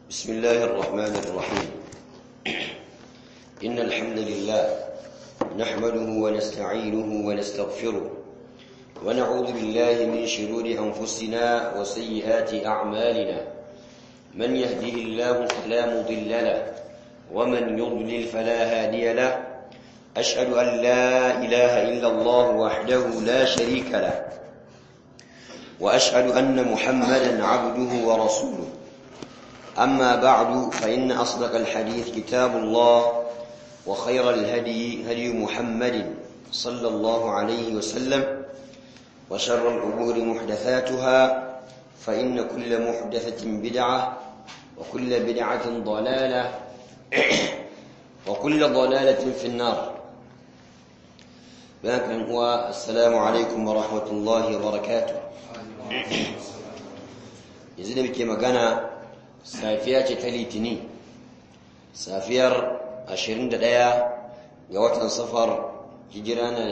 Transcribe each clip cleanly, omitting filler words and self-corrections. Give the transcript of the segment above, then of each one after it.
بسم الله الرحمن الرحيم إن الحمد لله نحمده ونستعينه ونستغفره ونعوذ بالله من شرور أنفسنا وسيئات أعمالنا من يهده الله فلا مضل له ومن يضلل فلا هادي له أشهد أن لا إله إلا الله وحده لا شريك له وأشهد أن محمدا عبده ورسوله أما بعد فإن أصدق الحديث كتاب الله وخير الهدي هدي محمد صلى الله عليه وسلم وشر الأمور محدثاتها فإن كل محدثة بدعة وكل بدعة ضلالة وكل ضلالة في النار. لكن هو السلام عليكم ورحمة الله وبركاته. يزيد بك مغانا safiya ce ta litini safiyar 21 ga watan safar hijira na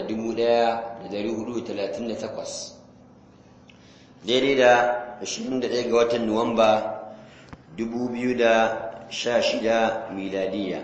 1438 daidai da 21 ga watan nuwamba 2016 miladiya.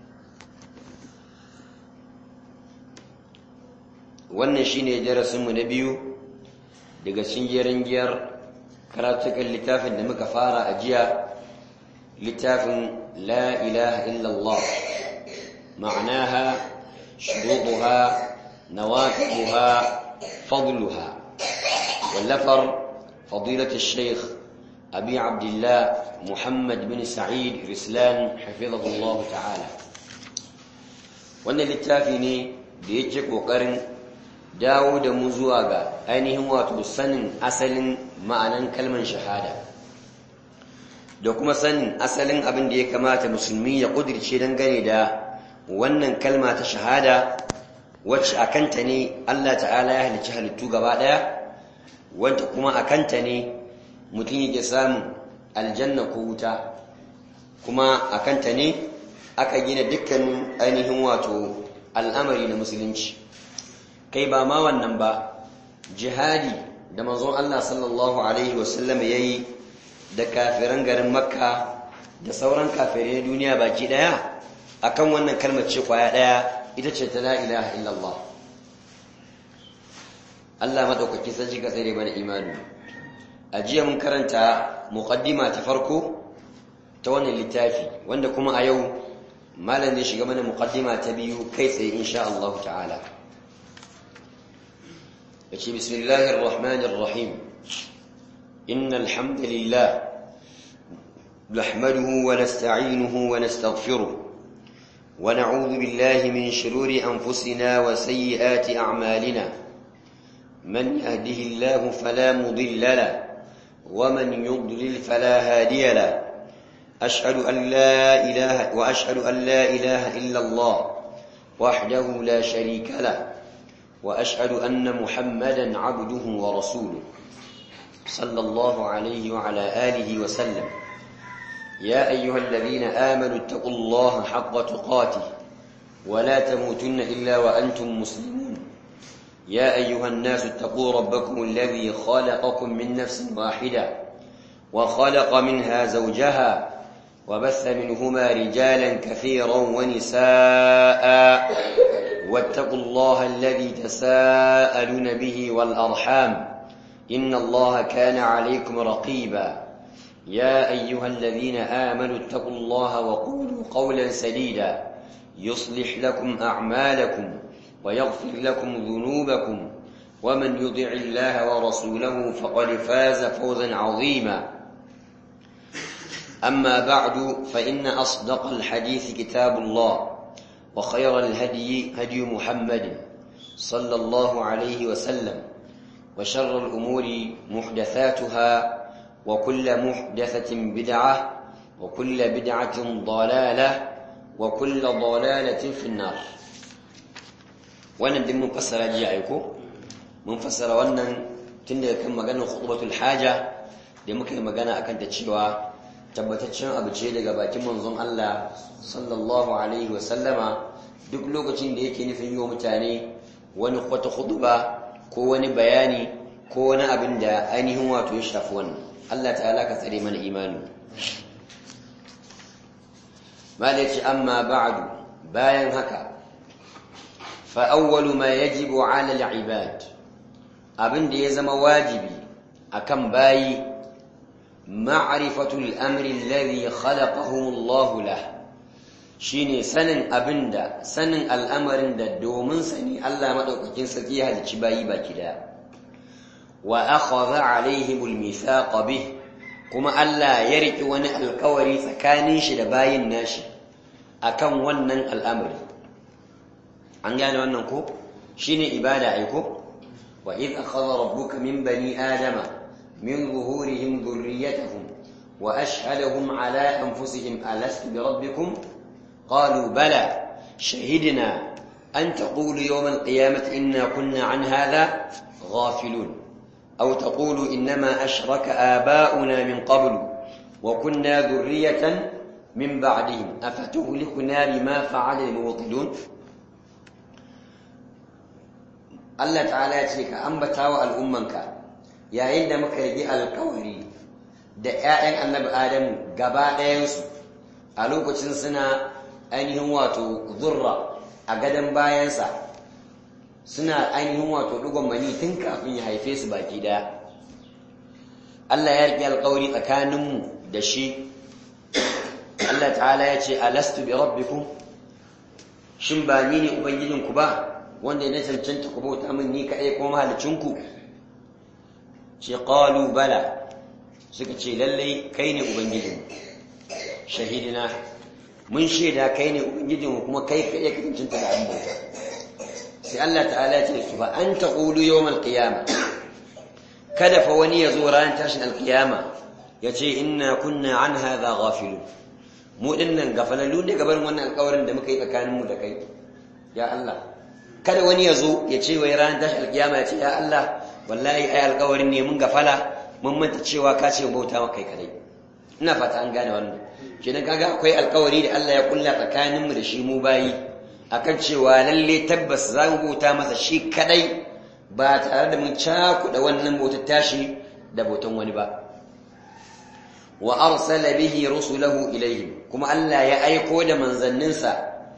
Wannan shine darasinmu na biyu daga cikin jerin giyar karatukan littafin da muka fara a jiya, littafin la ilaha illallah ma'anaha shuruɗuha nawaqiduha fadluha wallafar fadilat al-shaykh abi abdullah muhammad bin sa'id rislan hafizahullah ta'ala. Wannan littafi ne da yake kokarin dawo da mu zuwa ga ainihin wato sanin asalin ma'anan kalmar shahada da kuma sanin asalin abin da ya kamata musulmi ya kudirce dangane da wannan kalma ta shahada, wacce a kanta ne Allah ta'ala ya halicci halittu gaba ɗaya, wanda kuma a kanta ne mutum yake samun aljanna ko wuta, kuma a kanta ne aka gina dukkanin ainihin wato al'amari na musulunci. Kai ba ma wannan ba, jihadi da manzon Allah sallallahu alaihi wasallam yayi da kafiran garin Makka da sauran kafirai duniya baki daya akan wannan kalmar ce kwaya daya, ita ce ta la ilaha illallah. Allah madaukaki sai ka tsare mana imani. A jiya mun karanta muqaddima ta farko ta wannan littafi, wanda kuma a yau malam zai shiga mana muqaddima ta biyu kai tsaye insha Allah ta'ala. بسم الله الرحمن الرحيم إن الحمد لله نحمده ونستعينه ونستغفره ونعوذ بالله من شرور أنفسنا وسيئات أعمالنا من يهده الله فلا مضل له ومن يضلل فلا هادي له وأشهد أن لا إله إلا الله وحده لا شريك له وأشهد أن محمدا عبده ورسوله صلى الله عليه وعلى آله وسلم. يا أيها الذين آمنوا اتقوا الله حق تقاته ولا تموتن إلا وأنتم مسلمون. يا أيها الناس اتقوا ربكم الذي خلقكم من نفس واحدة وخلق منها زوجها وبث منهما رجالا كثيرا ونساء واتقوا الله الذي تساءلون به والأرحام إن الله كان عليكم رقيبا. يا أيها الذين آمنوا اتقوا الله وقولوا قولا سديدا يصلح لكم أعمالكم ويغفر لكم ذنوبكم ومن يطع الله ورسوله فقد فاز فوزا عظيما. أما بعد فإن أصدق الحديث كتاب الله وخير الهدي هدي محمد صلى الله عليه وسلم وشر الأمور محدثاتها وكل محدثة بدعة وكل بدعة ضلالة وكل ضلالة في النار. wannan din mun fassara jiya aiko mun fassara wannan tun daga kan maganar khutbatul haja da muka yi magana akan ta cewa tabbataccen abu ce daga bakin manzon Allah sallallahu alaihi wasallama duk lokacin da yake nufin yi wa mutane wani wata khutba ko wani bayani ko wani abin da ainihin wato ya shafi wannan. Allah ta'ala ka tsare mana imani. malaci amma ba'du bayan haka fa awwalu ma yajibu 'ala al-'ibad abinda ya zama wajibi akan bayi ma'rifatu al-amri alladhi khalaqahu Allah lahu shine sanin al'amarin da domin sani Allah madaukakin sarki ya halicci bayi baki daya wa akhadha alaihim al-mithaq bih kuma Allah ya riki wani alƙawari tsakanin shi da bayin nashi akan wannan al'amari an gane wannan ko shine ibada ai ko wa id akhadha rabbuka min bani adama min zuhurihim dhurriyyatahum wa ashhadahum ala anfusihim alastu bi rabbikum qalu bala shahidna an taqulu yawm al-qiyamati inna kunna an hadha ghafilun aw taqulu inma ashraka aba'una min qablu wa kunna dhurriyyatan min ba'dihim afatuhlikuna bima fa'ala al-mubtilun Allah ta'ala ya ce ka ambata wa al'ummanka yayin da muka yi alkawari da ‘ya'yan annabi Adamu gaba ɗayansu a lokacin suna ainihin wato zurra a gadon bayansa suna ainihin wato ɗigon mani tun kafin ya haife su baki ɗaya. Allah ya riƙe alkawari tsakaninmu da shi. Allah ta'ala ya ce, Alastu bi rabbikum shin ba ni ne Ubangijinku ba? wanda ya cancanta ku bauta min ni kaɗai ko mahalicinku ce qalu bala suka ce lallai kai ne ubangijin shahidina mun shaida kai ne ubangijin kuma kai kaɗai ka cancanta da abin bauta sai Allah ta'ala ya ce su fa an taqulu yawmal qiyamah kada fa wani ya zo ran tashin alqiyama ya ce inna kunna an hadha ghafilun mu dinnan gafalalu ne gaban wannan alƙawarin da muka yi tsakaninmu da kai ya Allah kada wani ya zo ya ce wai ranar tashi alkiyama ya ce ya Allah wallahi ai alƙawarin ne mun gafala mun manta cewa ka ce bauta maka kai kadai ina fata an gane wannan kenan kaga akwai alƙawari da Allah ya kulla tsakanin mu da shi mu bayi akan cewa lalle tabbas za mu bauta masa shi kadai ba tare da mun cakuɗa wannan bautar tashi da bautan wani ba wa arsala bihi rusulahu ilayhim kuma Allah ya aiko da manzanninsa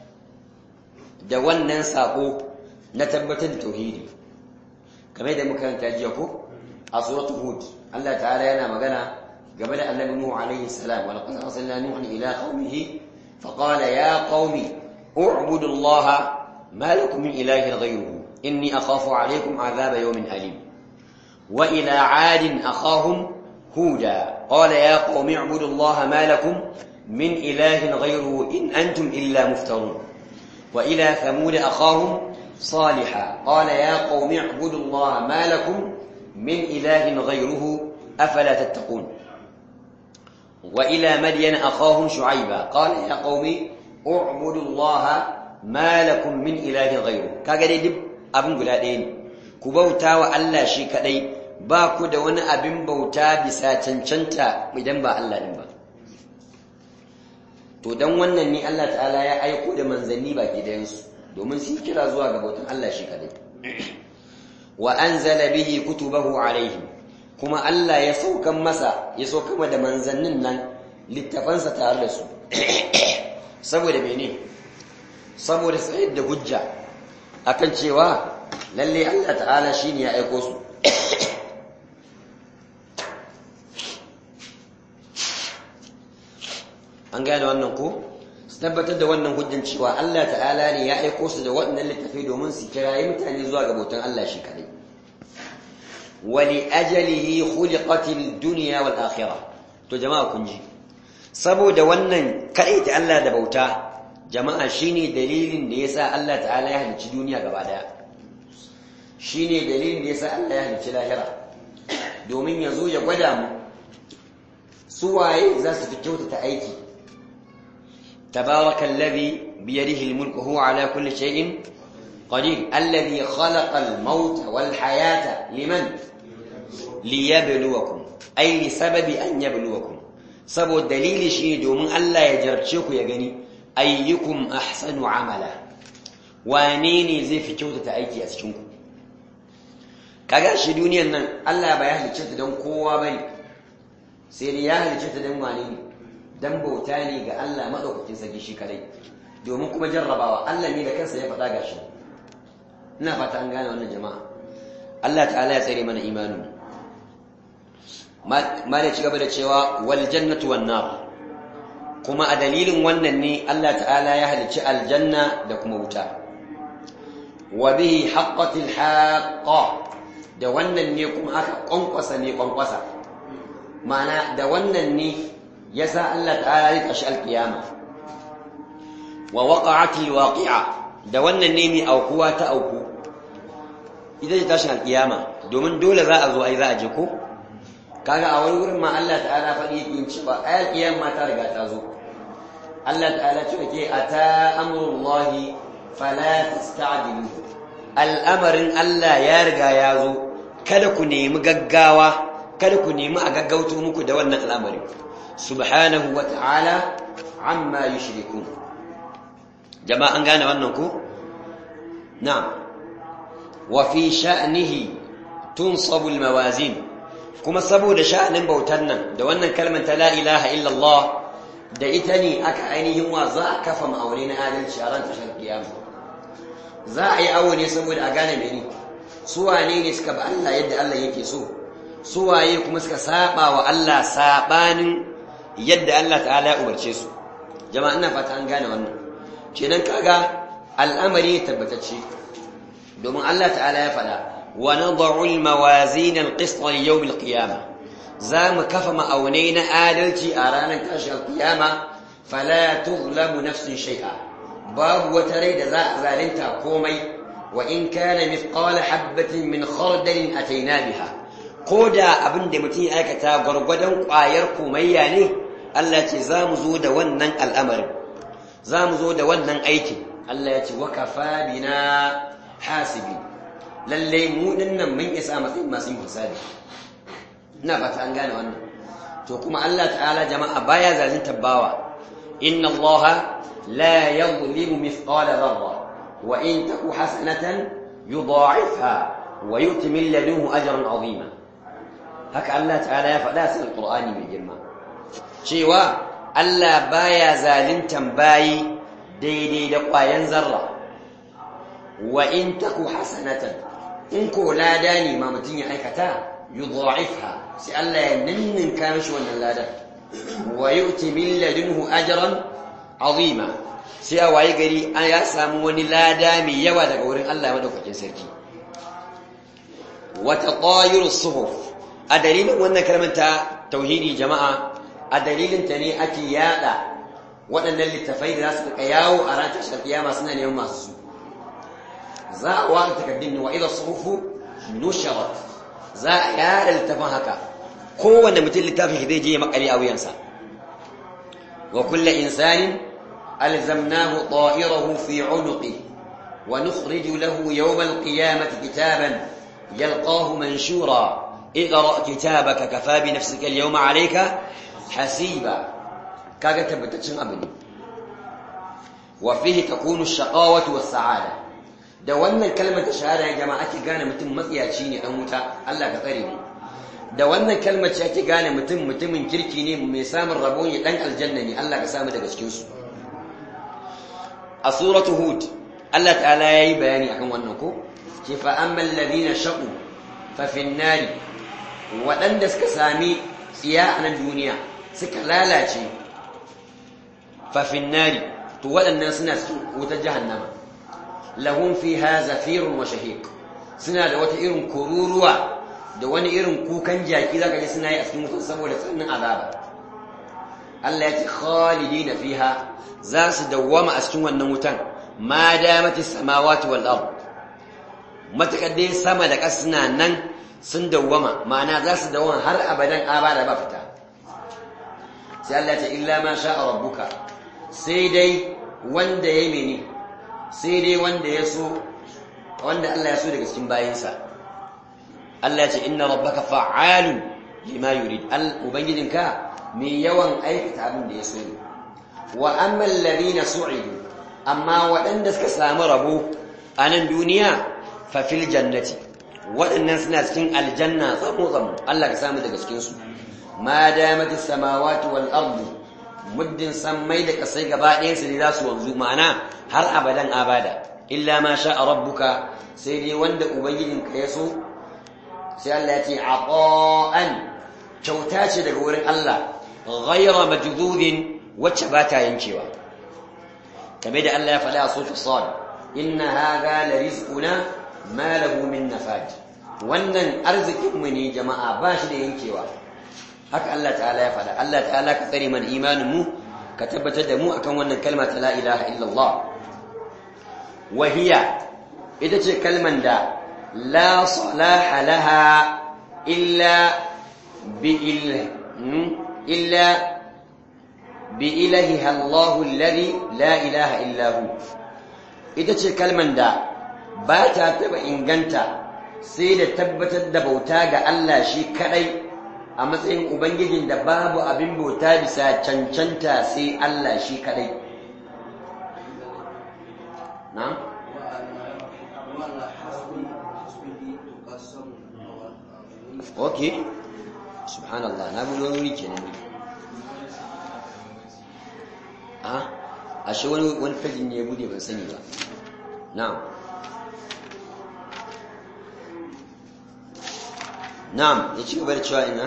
da wannan sako na tabbatar da tauhidi kamar da muka karanta jiya ko a suratul hud Allah ta'ala yana magana game da annabi nuhu alaihi salam wa laqad arsalna nuhan ila qaumihi fa qala ya qaumi u'budu allaha ma lakum min ilahin ghayruhu inni akhafu alaykum adhaba yawmin alim wa ila 'adin akhahum huda qala ya qaumi u'budu allaha ma lakum min ilahin ghayruhu in antum illa muftarun wa ila thamud akhahum صالحا قال يا قوم اعبدوا الله ما لكم من إله غيره أفلا تتقون وإلى مدين أخاهم شعيبا قال يا قوم اعبدوا الله ما لكم من إله غيره كاغدي دب أبن قلادين كبوتا وألا شي كدي باكو da wani abin bauta bisa cancanta idan ba Allah din ba to dan wannan ne Allah ta'ala ya aiko da manzanni baki dayansu domin su kira zuwa ga bautan Allah shi kadai wa anzala bihi kutubahu alaihim kuma Allah ya saukan da manzannin nan littafansa tare da su saboda mene saboda sai da hujja akan cewa lalle Allah ta'ala shine ya aiko su an gane wannan ko tabbatar da wannan hujjan cewa Allah ta'ala ne ya aiko su da waɗannan littafai domin su kirayi mutane zuwa ga bautan Allah shi kadai wali ajalihi khuliqatil dunya wal akhirah to jama'a kun ji saboda wannan kadai ta Allah da bauta jama'a shine dalilin da yasa Allah ta'ala ya halicci duniya gaba daya shine dalilin da yasa Allah ya halicci lahira domin yazo ya gwada mu su waye za su fi kyautata aiki تبارك الذي بيده الملك وهو على كل شيء قدير الذي خلق الموت والحياة لمن ليبلوكم أي لسبب أن يبلوكم سبب الدليل شيء دومن الله يجربشيكو يغني أيكم أحسن عملا وانيني زي في كوتة أيكي أسشنكو kaga shi duniyar nan Allah ba ya halicce ta don kowa bane sai dai ya halicce ta don wani ne dan bauta ne ga Allah madaukakin sarki shi kadai domin kuma jarrabawa Allah ne da kansa ya faɗa gashi ina fata an gane wannan jama'a Allah ta'ala ya tsare mana imanin ma da ci gaba da cewa wal jannatu wan nar kuma a dalilin wannan ne Allah ta'ala ya halicci aljanna da kuma wuta wa bihi haqqatil haqqa da wannan ne kuma aka kwankwasa ne kwankwasa ma'ana da wannan ne yasa Allah ta'ala ya kashi alkiyama wa waqa'atil waqi'a da wannan ne mai aukuwa ta auku idan ta tashi alkiyama domin dole za a zo ai za a je ko kaga a wani wurin ma Allah ta'ala faɗi yake cewa ayal kiyama ta riga ta zo Allah ta'ala ce yake ata amrullahi fala tasta'jilu al'amarin Allah ya riga ya zo kada ku nemi gaggawa kada ku nemi a gaggauto muku da wannan al'amari subhanahu wa ta'ala amma yushrikun jama'a an gane wannan ko na'am wa fi sha'nihi tunsabu al-mawazin kuma saboda sha'anin bautar nan da wannan kalmar ta la ilaha illallah da ita ne aka ainihin wa za a kafa ma'aure na adalci a ran tashar kiyama za a yi awo ne saboda a gane mene su wane ne suka ba Allah yadda Allah yake so su waye kuma suka saba wa Allah sabanin yadda Allah ta'ala ya umarce su jama'a ina fata an gane wannan kenan kaga al'amari tabbatacce domin Allah ta'ala ya faɗa ونضع الموازين القسط ليوم القيامة زام كف مأونين آدلتي أرانا كاش القيامة فلا تظلم نفس شيئا باب وتريد ذالنتا كومي وإن كان مثقال حبة من خردل أتينا بها قودا أبن دمتي آكتا غرغدا قاير كومي يعني التي زام زود ونن الأمر زام زود ونن أيتي التي وكفى بنا حاسبين lalle mu dinnan mun isa matsayin masu yin hisabi ina fata an gane wannan to kuma Allah ta'ala jama'a baya zalunta bawa inna Allaha la yadhlimu mithqala dharra wa in taku hasanatan yudha'ifha wa yu'ti min ladunhu ajran 'azima haka Allah ta'ala ya faɗa cikin Qur'ani mai girma cewa Allah baya zaluntan bayi daidai da ƙwayan zarra wa in taku hasanatan in ko lada ne ma mutum ya aikata yudha'ifha sai Allah ya ninninka mishi wannan ladan wa yu'ti min ladunhu ajran 'azima sai a waye gari an ya samu wani lada mai yawa daga wurin Allah madaukakin sarki wa taqayuru suhuf a dalilin wannan kalmar ta tauhidi jama'a a dalilin ta ne ake yada waɗannan littafai da za su yawo a ran tashar kiyama suna neman masu su za a wani takaddun wa idha suhufu nusharat za a yada littafin haka kowanne mutum littafin shi zai je makari a wuyansa wa kullu insanin alzamnahu ta'irahu fi 'unuqi wa nukhriju lahu yawm al-qiyamati kitaban yalqahu manshura اقرأ كتابك كفى بنفسك اليوم عليك حسيبا kaga tabbataccen abu ne wa fihi takunu ash-shaqawatu was-sa'ada da wannan kalmar shahada ya jama'a ake gane mutum matsiyaci ne dan wuta Allah ka tsare mu da wannan kalmar ce ake gane mutum mutumin kirki ne mai samun rabo ne dan aljanna ne Allah ka samu daga cikin su a suratu hud Allah ta'ala yayi bayani akan wannan ko ce fa ammal ladina shaqu fa fi an-nari wadanda suka sami tsiya a nan duniya suka lalace fa fi an-nari to wadannan suna cikin wutar jahannama lahum fiha zafirun wa shahiq suna da wata irin kururuwa da wani irin kukan jaki zaka ji suna yi a cikin mutum saboda tsananin azaba Allah ya ce khalidina fiha za su dawwama a cikin wannan wutan ma damati samawati wal ard matakaddai sama da ƙasa suna nan sun dawwama ma'ana za su dawwama har abadan abada ba fita sai Allah ya ce illa ma sha rabbuka sai dai wanda ya mene sai dai wanda ya so wanda Allah ya so daga cikin bayinsa Allah ya ce inna rabbaka fa'alun lima yurid ubangijinka mai yawan aikata abin da ya so ne wa amma alladhina su'idu amma waɗanda suka samu rabo a nan duniya fa fil jannati waɗannan suna cikin aljanna tsamo Allah ka samu daga cikin su ma damatis samawati wal ardu muddin sammai da kasai gaba ɗayan su ne za su wanzu ma'ana har abadan abada illa ma sha rabbuka sai dai wanda ubangijinka ya so sai Allah ya ce aqa'an kyauta ce daga wurin Allah ghayra majdudin wacce ba ta yankewa kamar da Allah ya faɗa a sura Sad inna hadha la rizquna ma lahu min nafad wannan arzikin mu ne jama'a ba shi da yankewa haka Allah ta'ala ya faɗa Allah ta'ala ka tsare mana imanin mu ka tabbatar da mu akan wannan kalma ta la ilaha illallah wa hiya ita ce kalman da la salaha laha illa بإلهها الله الذي لا إله إلا هو ita ce kalman da ba ta taɓa inganta sai da tabbatar da bauta ga Allah shi kadai a matsayin ubangijin da babu abin bauta bisa cancanta sai Allah shi kadai na'am okay subhanallah na bulo wuri kenan ashe wani fajin ne ya bude ban sani ba na'am ya ci gaba da cewa ina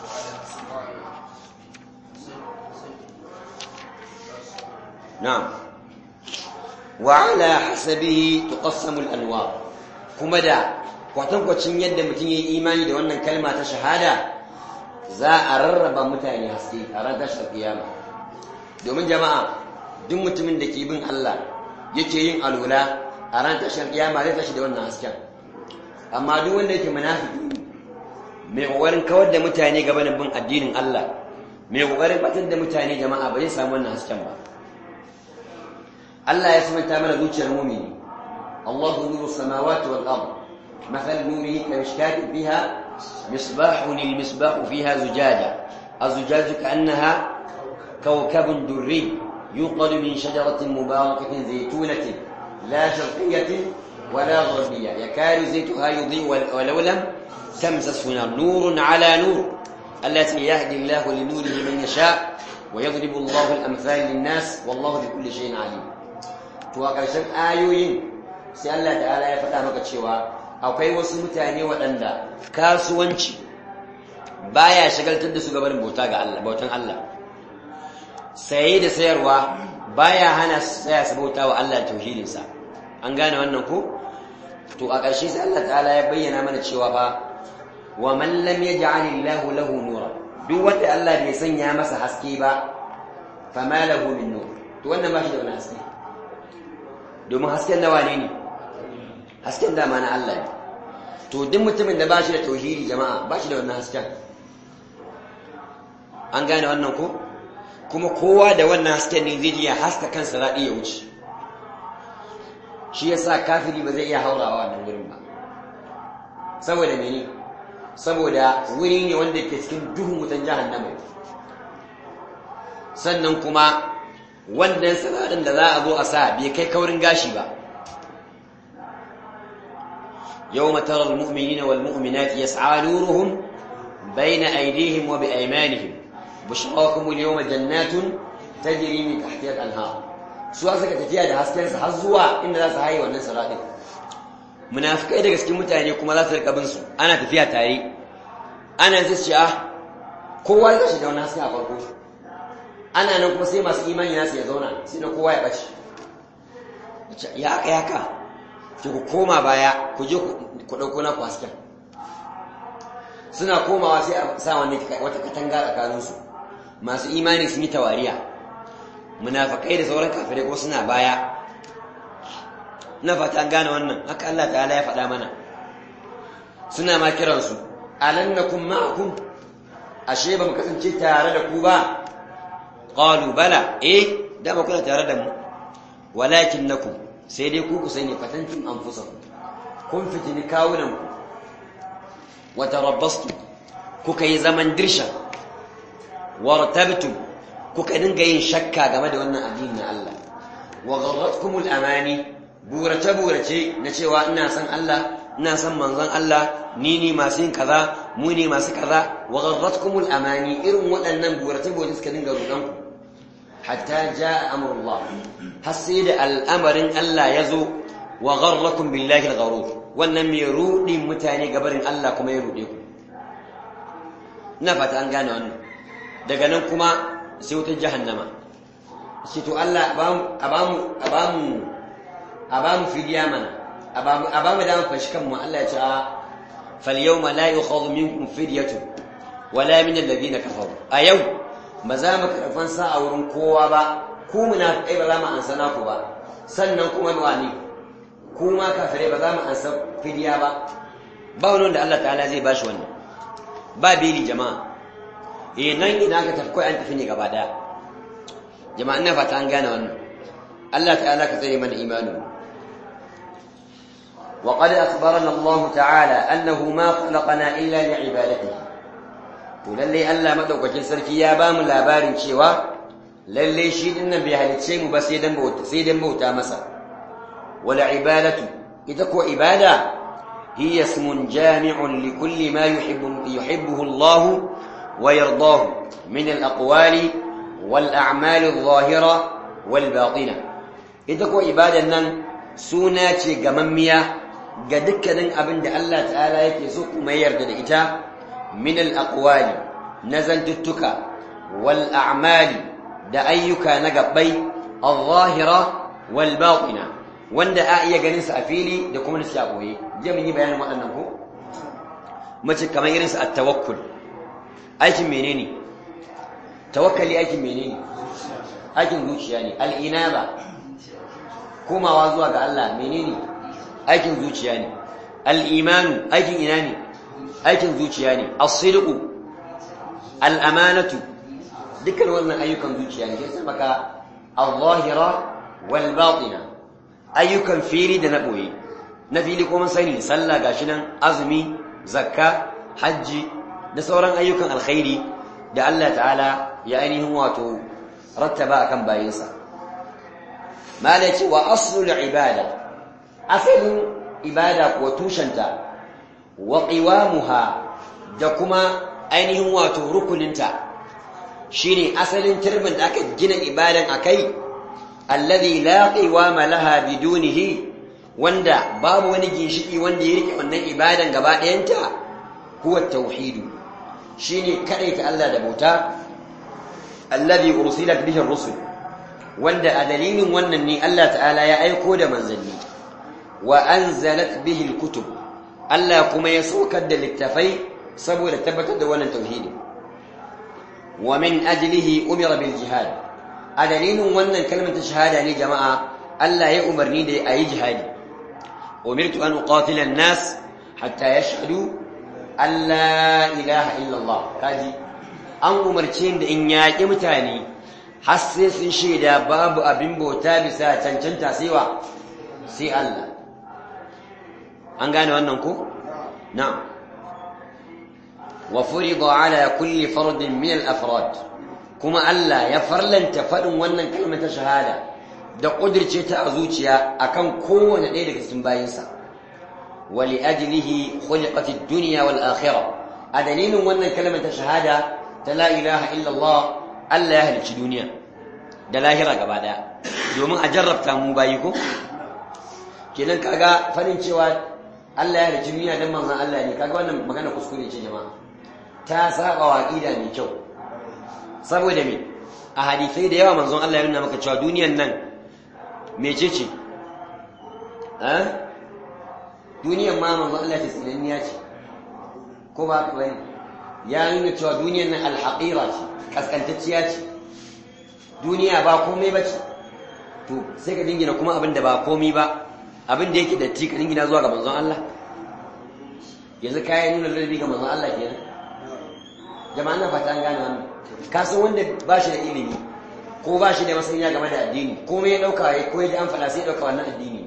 na'am wa ala hasabihi tuqassamu al-anwar kuma da kwatankwacin yadda mutum yayi imani da wannan kalma ta shahada za a rarraba mutane haske a ran tashar kiyama domin jama'a duk mutumin da ke bin Allah yake yin alula a ran tashar kiyama zai tashi da wannan hasken amma duk wanda yake munafiki mai kokarin kawar da mutane gaban bin addinin Allah mai kokarin batar da mutane jama'a ba zai samu wannan hasken ba Allah ya samanta mana zuciyar mu'mini Allahu nuru samawati wal ard مثل نوره كمشكاة فيها مصباح المصباح فيها زجاجة الزجاج كأنها كوكب دري يوقد من شجرة مباركة زيتونة لا شرقية ولا غربية يكاد زيتها يضيء ولو لم تمسسه نار نور على نور التي يهدي الله لنوره من يشاء ويضرب الله الأمثال للناس والله بكل شيء عليم توقعشان آيوين سي الله تعالى يفتح مكة شواء akwai wasu mutane waɗanda kasuwanci baya shagaltar da su gabanin bautan Allah saye da sayarwa baya hana saya su bauta wa Allah tauhidinsa an gane wannan ko to a ƙarshe sai Allah ta'ala ya bayyana mana cewa fa wa man lam yaj'alillahu lahu nura duk wanda Allah bai sanya masa haske ba fama lahu min nur to wannan ba shi da wani haske domin hasken nawa ne hasken dama na Allah ne to duk mutumin da ba shi da tauhidi jama'a ba shi da wannan hasken an gane wannan ko kuma kowa da wannan hasken ne zai ya haska kansa raɗi ya wuce shi yasa kafiri ba zai iya haurawa wannan gurin ba saboda mene saboda wuri ne wanda ke cikin duhun wutan jahannama sannan kuma wannan sanadin da za a zo a sa bai kai kaurin gashi ba يوم ترى المؤمنين والمؤمنات يسعى نورهم بين أيديهم وبأيمانهم بشراكم اليوم جنات تجري من تحتها الأنهار سواء سكت فيها ده هسكن حزوا إن لا سهاي ولا سرادق منافقين ده كسكين متعني كم لا ترك بنسو أنا تفيها تاري أنا نسيت kowa ya shiga wani haske a farko ana nan kuma sai masu imani nasu ya zauna sai na kowa ya ɓace ya aka yaka ki ku koma baya ku je ku ɗauko na ku hasken suna komawa sai a sa wata katanga tsakaninsu masu imani sun yi tawariya munafakai da sauran kafirai kuma suna baya na fata gane wannan haka Allah ta'ala ya faɗa mana suna ma kiransu alannakum ma'akum ashe ba mu kasance tare da ku ba qalu bala dama kuna tare da mu walakinnakum sai dai ku sani fatantum anfusakum kun fitini kawunan ku wa tarabbastu kuka yi zaman dirsha wartabtum kuka dinga yin shakka game da wannan addini na Allah wa gharratkumul amani burace na cewa ina san Allah ina san manzon Allah ni ne masu yin kaza mu ne masu kaza wa gharratkumul amani irin waɗannan burace suka dinga rudan ku hatta jaa amrullah hasida al'amarin Allah yazo wa gharrakum billahi al-gharur wannan mai rudi mutane gabarin Allah kuma ya rude ku na fata an gane wannan daga nan kuma sai wutar jahannama shi to Allah abamu fidiya mana abamu da mu fashi kanmu Allah ya ce fal yawma la yukhadhu minkum fidyatun wala min alladhina kafaru a yau ba za mu karfan sa a wurin kowa ba ku munafiqai ba za mu ansana ku ba sannan kuma wani kuma kafirai ba za mu ansa fidiya ba ba wani wanda Allah ta'ala zai bashi wannan ba bili jama'a nan idan ka tafi kai an tafi ne gaba daya jama'a ina fata an gane wannan Allah ta'ala ka tsare mana imanu wa qad akhbarana Allah ta'ala annahu ma khalaqana illa li'ibadatihi to lalle Allah madaukakin sarki ya ba mu labarin cewa lalle shi dinnan bai halice mu ba sai dan bauta masa wala ibadatu ita ko ibada hiya ismun jami'un li kulli ma yuhibbuhu Allah wa yardahu min al-aqwali wal a'mal adh-dhahira wal batina ita ko ibadan nan suna ce gamammiya ga dukkanin abin da Allah ta'ala yake so kuma yarda da ita min al-aqwali nazantuttuka wal a'mali da ayyuka na gabbai adh-dhahira wal batina wanda a iya ganin sa a fili da kuma nasi a boye je mun yi bayanin waɗannan ko mace kamar irin sa at-tawakkul aikin menene tawakkali aikin menene aikin zuciya ne al-inaba komawa zuwa ga Allah menene aikin zuciya ne al-imanu aikin ina ne aikin zuciya ne as-sidqu al-amanatu dukkan wannan ayyukan zuciya ne sai maka al-zahira wal batina ayyukan fili da na boye na fili kuma sani sallah gashi nan azumi zakka hajji da sauran ayyukan alkhairi da Allah ta'ala ya ainihin wato rattaba akan bayinsa malaki wa aslul ibada asalin ibada ko tushenta wa qiwamuha da kuma ainihin wato rukuninta shine asalin turbin da aka gina ibadan akai alladhi la qiwama laha bidunihi wanda babu wani ginshiki wanda ya rike wannan ibadan gaba ɗayanta huwa tauhid shine kadaita Allah da bauta alladhi ursilat bihi ar-rusul wanda a dalilin wannan ne Allah ta'ala ya aiko da manzanni wa anzalat bihi al-kutub Allah kuma ya saukar da littafai saboda tabbatar da wannan tauhidi wa min ajlihi umira bil jihad a dalilin wannan kalmar ta shahada ne jama'a Allah ya umarni da ayi jihadi umirtu an uqatila an-nas hatta yashhadu an la ilaha illa Allah kaji an umarce da in yaƙi mutane har sai sun shaida babu abin bauta bisa cancanta sai Allah an gane wannan ko na'am wa furida ala kulli fardin min al-afrad kuma Allah ya farlanta fadin wannan kalmar ta shahada da kudirce ta a zuciya akan kowanne ɗaya daga cikin bayinsa wa li ajlihi khuliqat ad-dunya wal akhirah a dalilin wannan kalmar ta shahada ta la ilaha illa Allah Allah ya halicci duniya da lahira gaba daya domin a jarrabta mu bayi ko kenan kaga fadin cewa Allah ya halicci duniya dan manzon Allah ne kaga wannan magana kuskure ce jama'a ta saba wa aqida mai kyau saboda me a hadisi da yawa manzon Allah ya nuna maka cewa duniyan nan mecece duniyan ma manzon Allah ta tsinaniya ce ko ba ka bane ya nuna cewa duniyan nan alhaqira ce kaskantacciya ce duniya ba komai bace to sai ka dingina kuma abin da ba komai ba abin da yake datti ka dingina zuwa ga manzon Allah yanzu kai nuna ladabi ga manzon Allah kenan jama'a na fata an gane wannan ka san wanda ba shi da ilimi ko ba shi da masaniya game da addini komai ya dauka ko ya ji an fada sai ya dauka wannan addini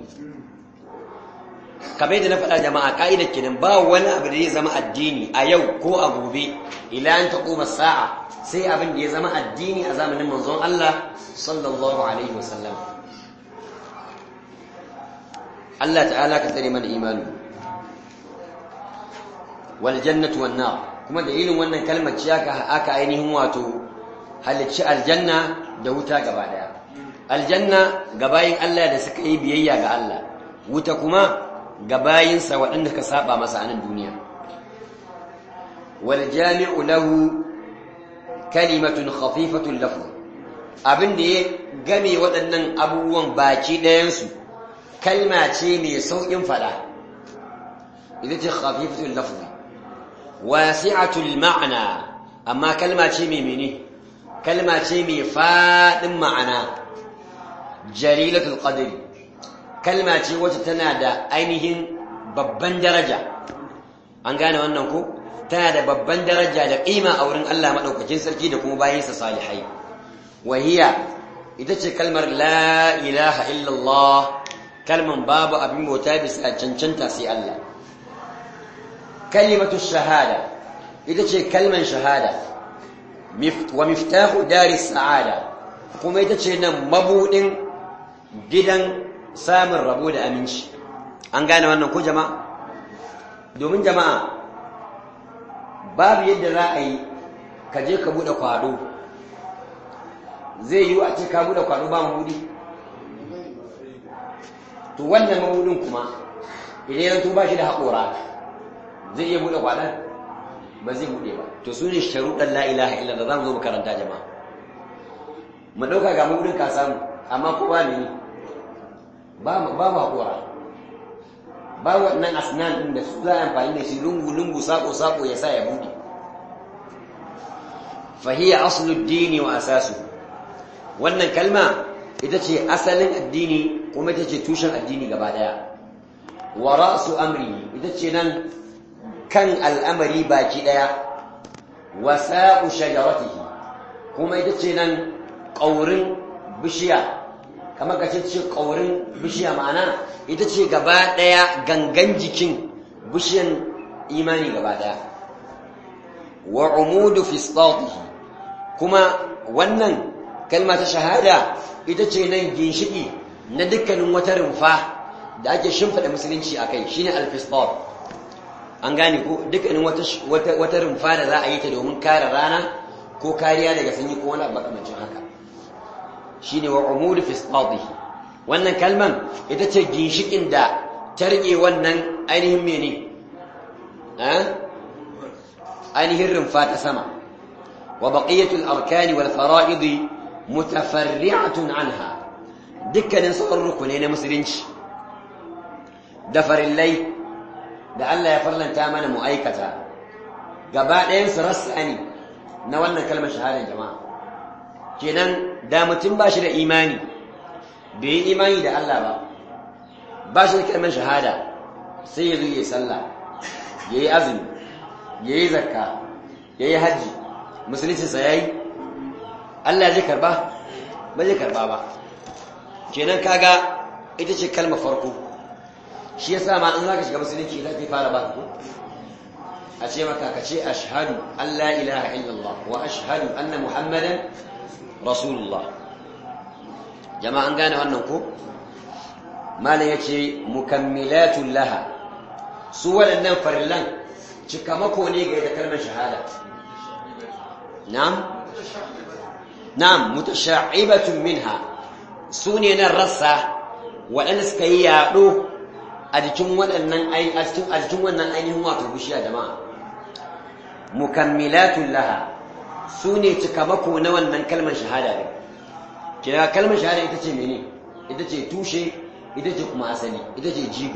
kamar yadda na faɗa jama'a ka'idar kenan ba wani abu da zai zama addini a yau ko a gobe ila an taquma sa'a sai abin da ya zama addini a zamanin manzon Allah sallallahu alaihi wasallam Allah ta'ala ka tsare mana imani wal jannatu wan nar kuma dalilin wannan kalmar ce aka ainihin wato halicci aljanna da wuta gaba daya aljanna ga bayin Allah da suka yi biyayya ga Allah wuta kuma ga bayinsa waɗanda ka saba masa a nan duniya wal jami'u lahu kalimatun khafifatun lafz abin da ya game waɗannan abubuwan baki ɗayansu kalma ce mai sauƙin faɗa ita ce khafifatul lafzi wasi'atul ma'ana amma kalma ce mai mene kalma ce mai faɗin ma'ana jalilatul qadri kalma ce wacce tana da ainihin babban daraja an gane wannan ko tana da babban daraja da ƙima a wurin Allah madaukakin sarki da kuma bayinsa salihai wahiya ita ce kalmar la ilaha illallah kalman babu abin bauta bisa cancanta sai Allah kalimatu shahada ita ce kalman shahada wa miftahu daris sa'ada kuma ita ce nan mabudin gidan samun rabo da aminci an gane wannan ko jama'a domin jama'a babu yadda za a yi ka je ka bude kwado zai yi a ce ka bude kwado ba mabudi to wannan mabudin kuma idan yanzu ba shi da haƙora zai iya bude kwadon ba zai bude ba to su ne sharuɗan la ilaha illa da za mu zo makaranta jama'a mu ɗauka ga mabudin ka samu amma ko ba ne ba haƙora ba waɗannan asnan ɗin da su za a amfani da shi lungu-lungu saƙo-saƙo ya sa ya buɗe fahiyya asuluddini wa asasu wannan kalma ita ce asalin addini kuma ita ce tushen addini gaba ɗaya wa ra'su amri ita ce nan kan al'amari baki ɗaya wa sa'u shajaratihi kuma ita ce nan ƙaurin bishiya kamar ka ce ƙaurin bishiya ma'ana ita ce gaba ɗaya gangan jikin bishiyan imani gaba ɗaya wa umudu fistatihi kuma wannan kalma ta shahada ita ce nan ginshiki na dukkanin wata rumfa da ake shimfiɗa musulunci a kai shine alfistat an gane ko dukkanin wata rumfa da za a yi ta domin kare rana ko kariya daga sanyi ko wani makamancin haka shine wa umudu fistatihi wannan kalman ita ce ginshikin da ta rike wannan ainihin mene ainihin rumfa ta sama wa baqiyatul arkani wal fara'id mutafarri'atun anha dukkanin sauran rukunai na musulunci da farillai da Allah ya farlanta mana mu aikata gaba ɗayan su rassa ne na wannan kalmar shahadar jama'a kenan da mutum ba shi da imani bai yi imani da Allah ba shi da kalmar shahada sai ya zo ya sallah ya yi azumi ya yi zakka ya yi hajji musuluncinsa ya yi Allah zai karba ba zai karba ba kenan kaga ita ce kalmar farko shi yasa ma in zaka shiga musulunci zai fara ba ku a ce maka ka ce ashhadu an la ilaha illallah wa ashhadu anna muhammadan rasulullah jama'a an gane wannan ko malam yace mukammilatul laha su waɗannan farillan cikamako ne ga kalmar shahada na'am mutasha'ibatun minha sune nan rassa waɗanda suka yi yaɗo a jikin waɗannan a cikin wannan ainihin wato bishiya jama'a mukammilatul laha sune cikamako na wannan kalmar shahada ne kira kalmar shahada ita ce mene ita ce tushe ita ce kuma asali ita ce jigo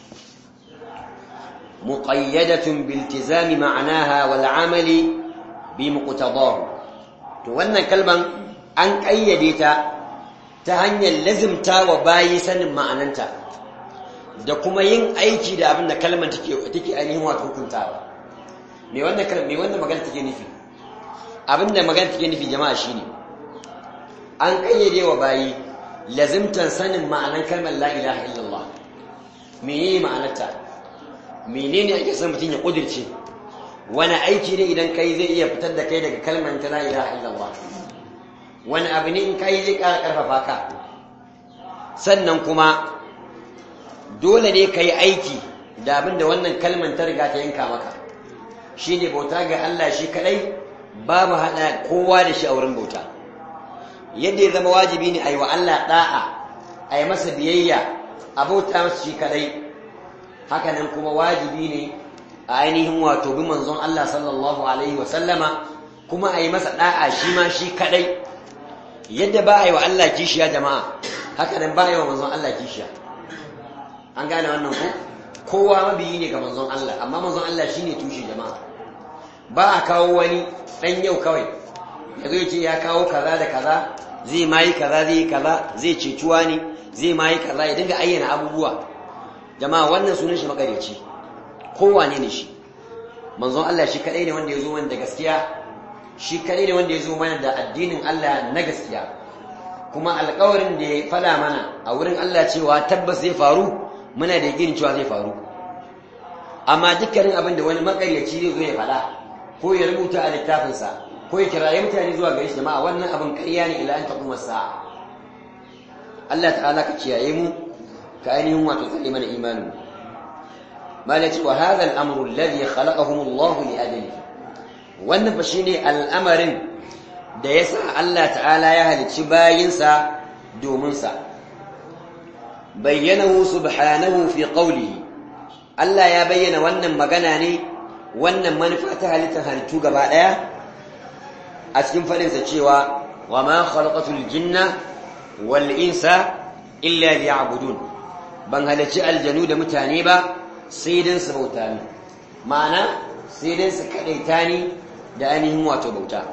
muqayyadatun biltizami ma'anaha wal amali bi muqtadahu to wannan kalman an kayyade ta ta hanyar lazimta wa bayi sanin ma'ananta da kuma yin aiki da abin da kalmar take ainihin wato hukuntawa me wannan magana take nufi abin da magana take nufi jama'a shine an kayyade wa bayi lazimtan sanin ma'anan kalmar la ilaha illallah menene ma'anarta menene ake son mutum ya kudirce wani aiki ne idan kai zai iya fitar da kai daga kalmar ta la ilaha illallah wani abu ne in kai zai ƙara ƙarfafa ka sannan kuma dole ne ka yi aiki da abin da wannan kalmar ta riga ta yanka maka shi ne bauta ga Allah shi kaɗai babu hada kowa da shi a wurin bauta yadda ya zama wajibi ne ayi wa Allah da'a ayi masa biyayya a bauta masa shi kadai haka nan kuma wajibi ne a ainihin wato bi manzon Allah sallallahu alaihi wa sallama kuma ayi masa da'a shi ma shi kadai yadda ba ayi wa Allah kishiya jama'a haka nan ba ayi wa manzon Allah kishiya an gane wannan ko kowa mabiyi ne ga manzon Allah amma manzon Allah shine tushe jama'a ba a kawo wani dan yau kawai yazo yace ya kawo kaza da kaza zai mai kaza zai kaza zai cecuwa ne zai mai kaza ya dinga ayyana abubuwa jama'a wannan sunan shi makareci kowa ne shi manzon Allah shi kadai ne wanda yazo mana da gaskiya shi kadai ne wanda yazo mana da addinin Allah na gaskiya kuma alƙawarin da ya fada mana a wurin Allah cewa tabbas zai faru muna da yakinin cewa zai faru amma dukkanin abin da wani makaryaci zai zo ya faɗa ko ya rubuta a littafinsa ko ya kiraye mutane zuwa gare shi jama'a wannan abin ƙarya ne ila an taquma sa'a Allah ta'ala ka kiyaye mu ka ainihin wato tsare mana imanin malaki wa hadha al-amru alladhi khalaqahum Allah li ajlihi wannan fa shine al'amarin da yasa Allah ta'ala ya halicci bayinsa domin sa bayyanahu subhanahu fi qawlihi Allah ya bayyana wannan magana ne wannan manufa ta halittu gaba daya a cikin fadin sa cewa wama khalaqatul jinna wal insa illa liya'budun ban halicci aljanu da mutane ba sai dan su bauta ni ma'ana sai dan su kadaita ni da ainihin wato bauta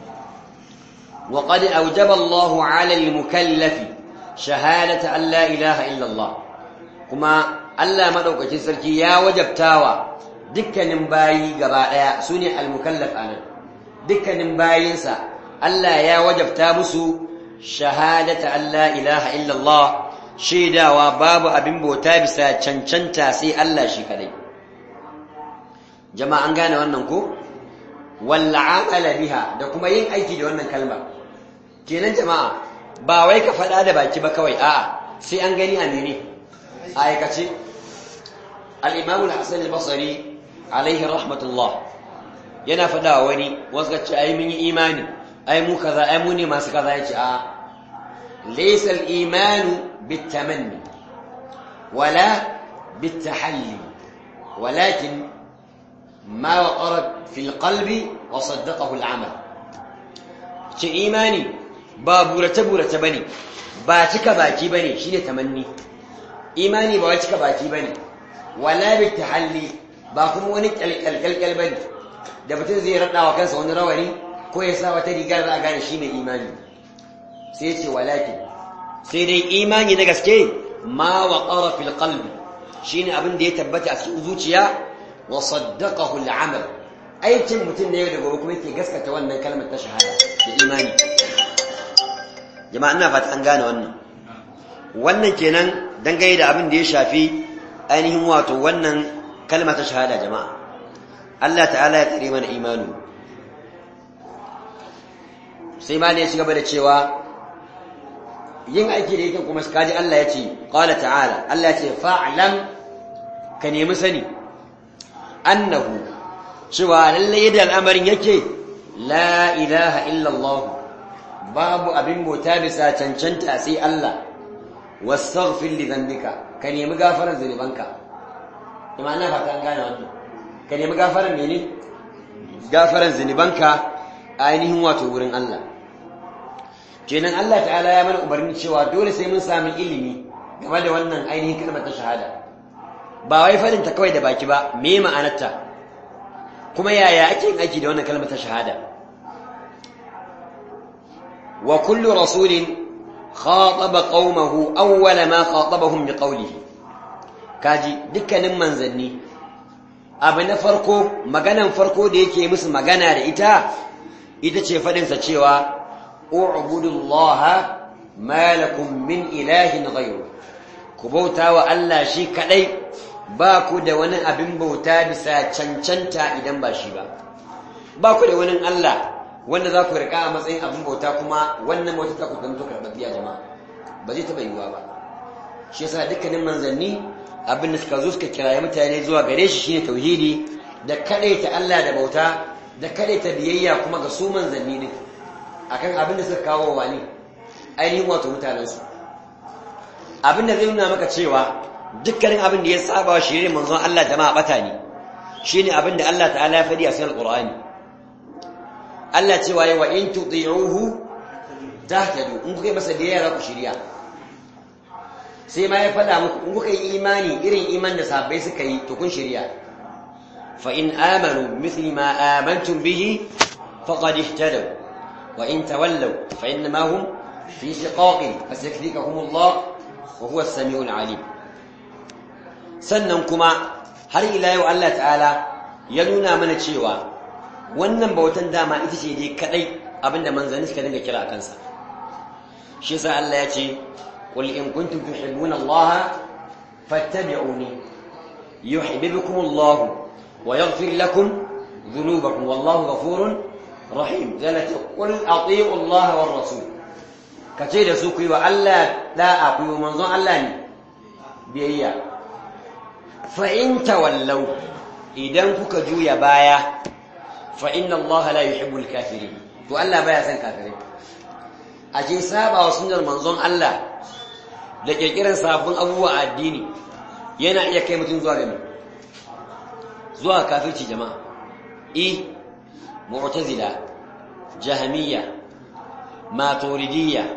wa qad awjaba Allahu 'ala al-mukallafi shahadata an la ilaha illallah kuma Allah madaukakin sarki ya wajabtawa dukkanin bayi gaba daya sune al-mukallaf anan dukkanin bayinsa Allah ya wajabta musu shahadata an la ilaha illallah shaidawa babu abin bauta bisa cancanta sai Allah shi kadai jama'a an gane wannan ko wal amala biha da kuma yin aiki da wannan kalma kenan jama'a ba wai ka faɗa da baki ba kawai a'a sai an gani a mene a aikace al-imam al-hasan al-basri alaihi rahmatullah yana faɗa wani wasu ce ai mun yi imani ai mu kaza ai mu ne masu kaza yace a laysa al-iman bit-tamanni wala bit-tahalli walakin ma waqara fi al-qalbi wa saddaqahu al-amal ce imani ba burace-burace ba ne ba cika baki ba ne shi ne tamanni imani ba wa cika baki ba ne wala bi tahalli ba kuma wani kyalkyalkyal ba ne da mutum zai raɗa wa kansa wani rawani ko ya sa wata rigar za a gane shi mai imani sai ce walakin sai dai imani na gaske ma wa ƙara fil qalbi shi ne abin da ya tabbata a cikin zuciya wa saddaqahu al-amal aikin mutum ne da gobe kuma yake gaskata wannan kalmar ta shahada da imani jama'a ina fata an gane wannan kenan dangane da abin da ya shafi ainihin wato wannan kalma ta shahada jama'a Allah ta'ala ya tsare mana imanu sai ma ne ya shiga da cewa yin aiki da ita kuma kaji Allah ya ce qala ta'ala Allah ya ce fa'lam ka nemi sani annahu cewa lalle yadda al'amarin yake la ilaha illa Allah babu abin bauta bisa cancanta sai Allah wastaghfir li dhanbika ka nemi gafarar zunubanka kuma ina fata an gane wannan ka nemi gafarar mene gafarar zunubanka ainihin wato wurin Allah kenan Allah ta'ala ya mana umarni cewa dole sai mun sami ilimi game da wannan ainihin kalmar ta shahada ba wai fadin ta kawai da baki ba me ma'anarta kuma yaya ake yin aiki da wannan kalmar ta shahada وكل رسول خاطب قومه أول ما خاطبهم بقوله كاجي dukkanin manzanni abu na farko maganan farko da yake musu magana da ita ce fadin sa cewa u'budullaha ma lakum min ilahin ghayru ku bauta wa Allah shi kadai ba ku da wani abin bauta bisa cancanta idan ba shi ba ku da wani Allah wanda za ku riƙa a matsayin abin bauta kuma wannan bauta ta ku zanto karɓaɓɓiya jama'a ba zai taɓa yiwuwa ba shi yasa dukkanin manzanni abin da suka zo suka kiraye mutane zuwa gare shi shine tauhidi da kaɗaita Allah da bauta da kare ta biyayya kuma ga su manzanni ne akan abin da suka kawo wani ainihin wato mutanensu abin da zai nuna maka cewa dukkanin abin da ya saba wa shirin manzon Allah jama'a bata ne shine abin da Allah ta'ala ya faɗi a cikin Al-Qur'ani Allah cewa wa in tuti'uhu tahtadu in kuka yi masa biyayya ku shirya sai ma ya faɗa muku in kuka yi imani irin iman da sahabbai suka yi to kun shirya fa in amanu mithli ma amantum bihi faqad ihtadaw wa in tawallaw fa innama hum fi shiqaqin fasayakfikahum Allah wa huwa as-sami'ul 'alim sannan kuma har ila yau Allah ta'ala ya nuna mana cewa wannan bautan dama ita ce dai kadai abinda manzanni suka dinga kira a kansa shi yasa Allah ya ce qul in kuntum tuhibbuna Allah fattabi'uni yuhibbukum Allah wa yaghfir lakum dhunubakum wallahu ghafurun rahim zalati qul ati'u Allah war rasul kace da su ku yi wa Allah da'a ku yi manzon Allah ne biyayya fa in tawallaw idan kuka juya baya fa inna Allah la yuhibbul kafirin to Allah baya san kafirai aje saba wa sunnar manzon Allah da kirkiran sabbin abubuwa a addini yana iya kai mutum zuwa ga zuwa kafirci jama'a mu'tazila jahmiyya maturidiyya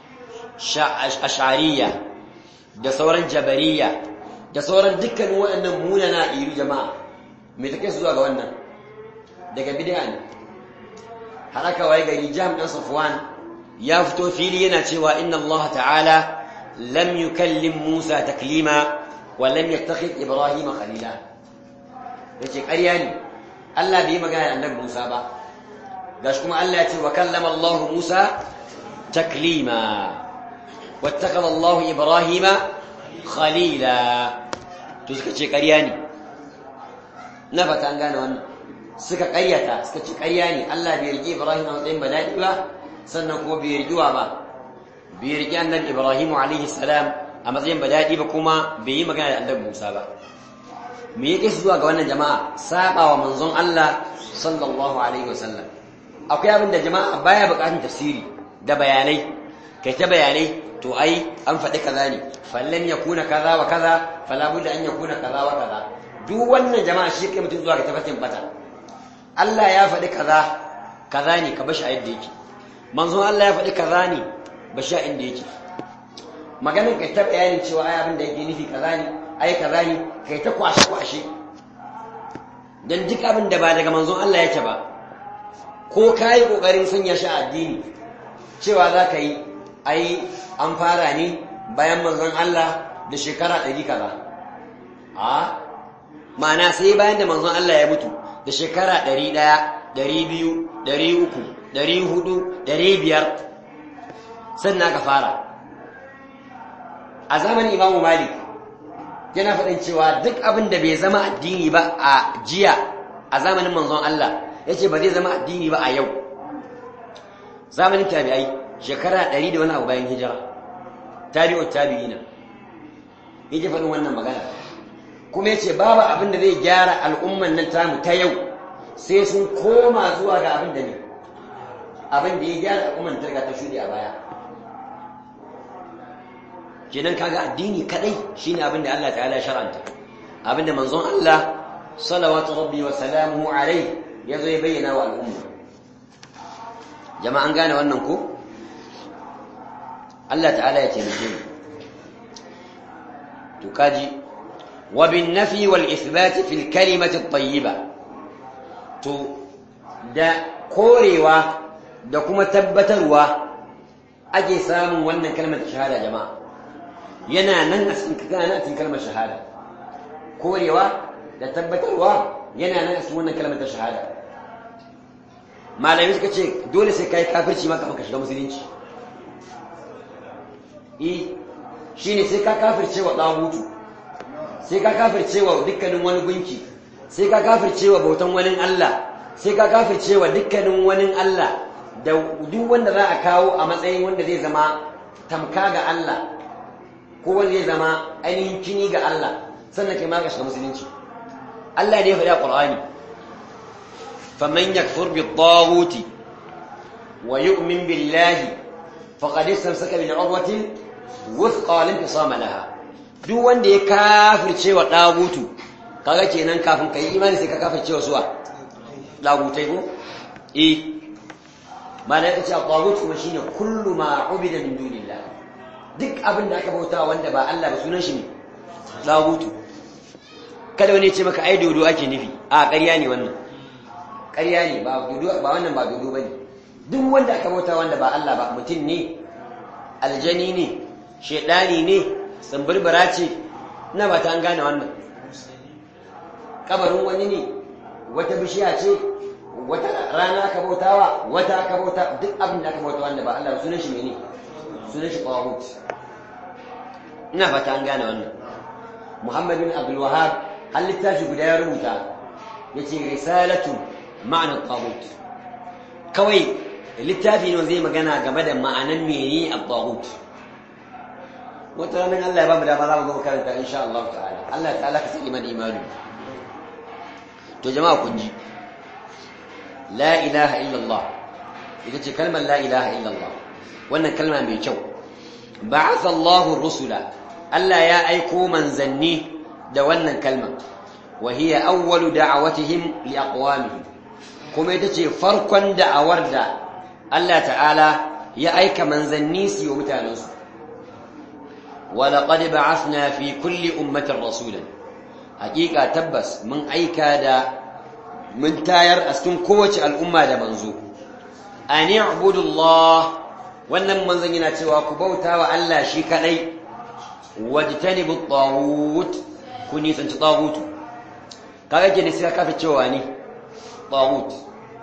ash'ariyya da sauran jabariyya da sauran dukkanin waɗannan munana iri jama'a me take zuwa ga wannan daga bid'a ne har aka waye gari Jahm dan Safwan ya fito fili yana cewa inna Allah ta'ala lam yukallim Musa taklima wa lam yattakhid Ibrahim khalila yace ƙarya ne Allah bai magana da Annabi Musa ba gashi kuma Allah ya ce wa kallama Allah Musa taklima wattakhadha Allah Ibrahim khalila to suka ce ƙarya ne na fata an gane wannan suka ƙaryata suka ce ƙarya ne Allah bai rige Ibrahim a matsayin bala'i ba sannan kuma bai rige wa ba bai rige annabi Ibrahim alaihi salam a matsayin bala'i ba kuma bai yi magana da annabi Musa ba me yake zuwa ga wannan jama'a saba wa manzon Allah sallallahu alaihi wasallam akwai abin da jama'a baya buƙatun tafsiri da bayanai kai ta bayanai to ai an faɗi kaza ne fallan yakuna kaza wa kaza fala budda an yakuna kaza wa kaza duk wannan jama'a shi kai mutum zuwa ga tafatin bata Allah ya faɗi kaza ne ka bashi a yadda yake manzon Allah ya faɗi kaza ne bashi a inda yake maganin kai ta bayanin cewa ai abin da yake nufi kaza ne ai kaza ne kai ta kwashe dan duk abin da ba daga manzon Allah yake ba ko kai kokarin sanya shi a addini cewa za ka yi ai an fara ne bayan manzon Allah da shekara 100 kaza ma'ana sai bayan da manzon Allah ya mutu da shekara 100 200 300 400 500 sannan aka fara a zamanin Imam Malik yana faɗin cewa duk abin da bai zama addini ba a jiya a zamanin manzon Allah yace ba zai zama addini ba a yau zamanin tabi'ai shekara 100 da wani abu bayan hijira tabi'ut tabi'ina yake faɗin wannan magana kuma yace babu abin da zai gyara al'umman nan tamu ta yau sai sun koma zuwa ga abin da ne abin da ya gyara al'umman ta riga ta shuɗe a baya kenan kaga addini kadai shine abin da Allah ta'ala ya shar'anta abin da manzon Allah salawatu rabbi wa salamuhu alayhi yazo ya bayyana wa al'umma jama'an gane wannan ko Allah ta'ala ya taimake mu to kaji wa bin nafi wal ithbat fi al kalimati at tayyiba to da korewa da kuma tabbatarwa ake samun wannan kalmar shahada jama'a yana nan a cikin kalmar shahada korewa da tabbatarwa yana nan a cikin wannan kalmar shahada malami suka ce dole sai kai kafirci maka ka shiga musulunci shine sai ka kafirce wa dagutu sai ka kafirce wa dukkanin wani gunki sai ka kafirce wa bautan wani Allah sai ka kafirce wa dukkanin wani Allah da duk wanda za a kawo a matsayin wanda zai zama tamka ga Allah ko wanda zai zama ainihin kini ga Allah sannan kai ma ka shiga musulunci Allah ne ya faɗi a Qur'ani faman yakfur bit-taghuti wa yu'min billahi faqad istamsaka bil 'urwati wuthqa lam yusama laha duk wanda ya kafirce wa dagutu kaga kenan kafin kai imani sai ka kafirce wa suwa dagutai ko malaka ce dagut kuma shine kullu ma ubida min dunillah duk abin da aka bauta wanda ba Allah ba sunan shi ne dagutu kada wani ya ce maka ai dodo ake nufi a ƙarya ne wannan ƙarya ne ba dodo ba wannan ba dodo bane duk wanda aka bauta wanda ba Allah ba mutum ne aljani ne shedani ne tsambirbira ce ina ba ta an gane wannan kabarin wani ne wata bishiya ce wata rana aka bautawa wata aka bauta duk abin da aka bauta wanda ba Allah sunan shi mene sunan shi tawhid ina ba ta an gane wannan Muhammad bin Abdul Wahhab hal littafi guda ya rubuta yace risalatu ma'na tawhid kawai littafi ne zai magana game da ma'anan mene at-tawhid wata ranar Allah ya ba mu dama za mu zo karanta insha Allah ta'ala Allah ta'ala ka sani mana imani to jama'a kun ji la ilaha illallah ita ce kalmar la ilaha illallah wannan kalma mai kyau ba'atha Allahu rusula Allah ya aiko manzanni da wannan kalma wa hiya awwalu da'awatihim li aqwamihim kuma ita ce farkon da'awar da Allah ta'ala ya aika manzanni su yi mutanensu ولقد بعثنا في كل أمة رسولا حقيقة تبس من أيكا دا من تاير أستن قوة الأمة دا منزو أن يعبدوا الله وأن منزلنا تواكو بوتا وألا شيك لي واجتنبوا الطاغوت كوني سنت طاغوت قال جني سيكا في التواني طاغوت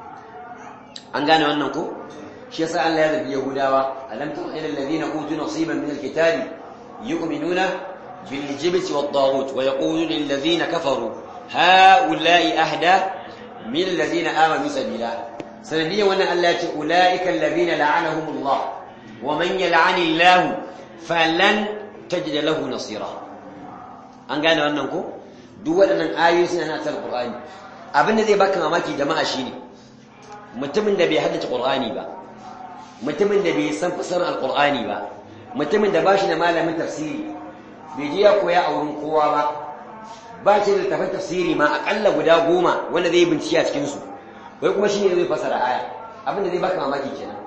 أنقاني وأنكو شيء سأل الله يذب يهودا ألم تر إلى الذين أوتوا نصيبا من الكتاب يؤمنون بالجبت والطاغوت ويقولون للذين كفروا هؤلاء أهدى من الذين آمنوا سبيلا سنديا وانا ألا أولئك الذين لعنهم الله ومن يلعن الله فلن تجد له نصيرا an gane wannan ko duk waɗannan ayoyi suna na tsar Qur'ani abin da zai baka mamaki jama'a shine mutumin da bai haddace Qur'ani ba mutumin da bai san fasarar Al-Qur'ani ba mutumin da bashi da malamin tafsiri bai je ya koya a wurin kowa ba shi da littafin tafsiri ma akalla guda 10 wanda zai bincike a cikin su wai kuma shine zai fasara aya abin da zai baka mamaki kenan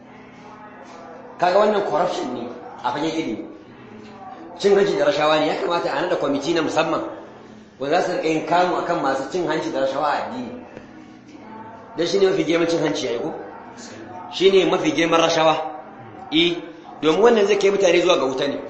kaga wannan corruption ne a fagen ilimi cin hanci da rashawa ne ya kamata a nada kwamiti na musamman wanda za su yin kanu akan masu cin hanci da rashawa a addini dan shine mafi girman cin hanci yayi ko shine mafi girman rashawa domin wannan zai kai mutane zuwa ga wuta ne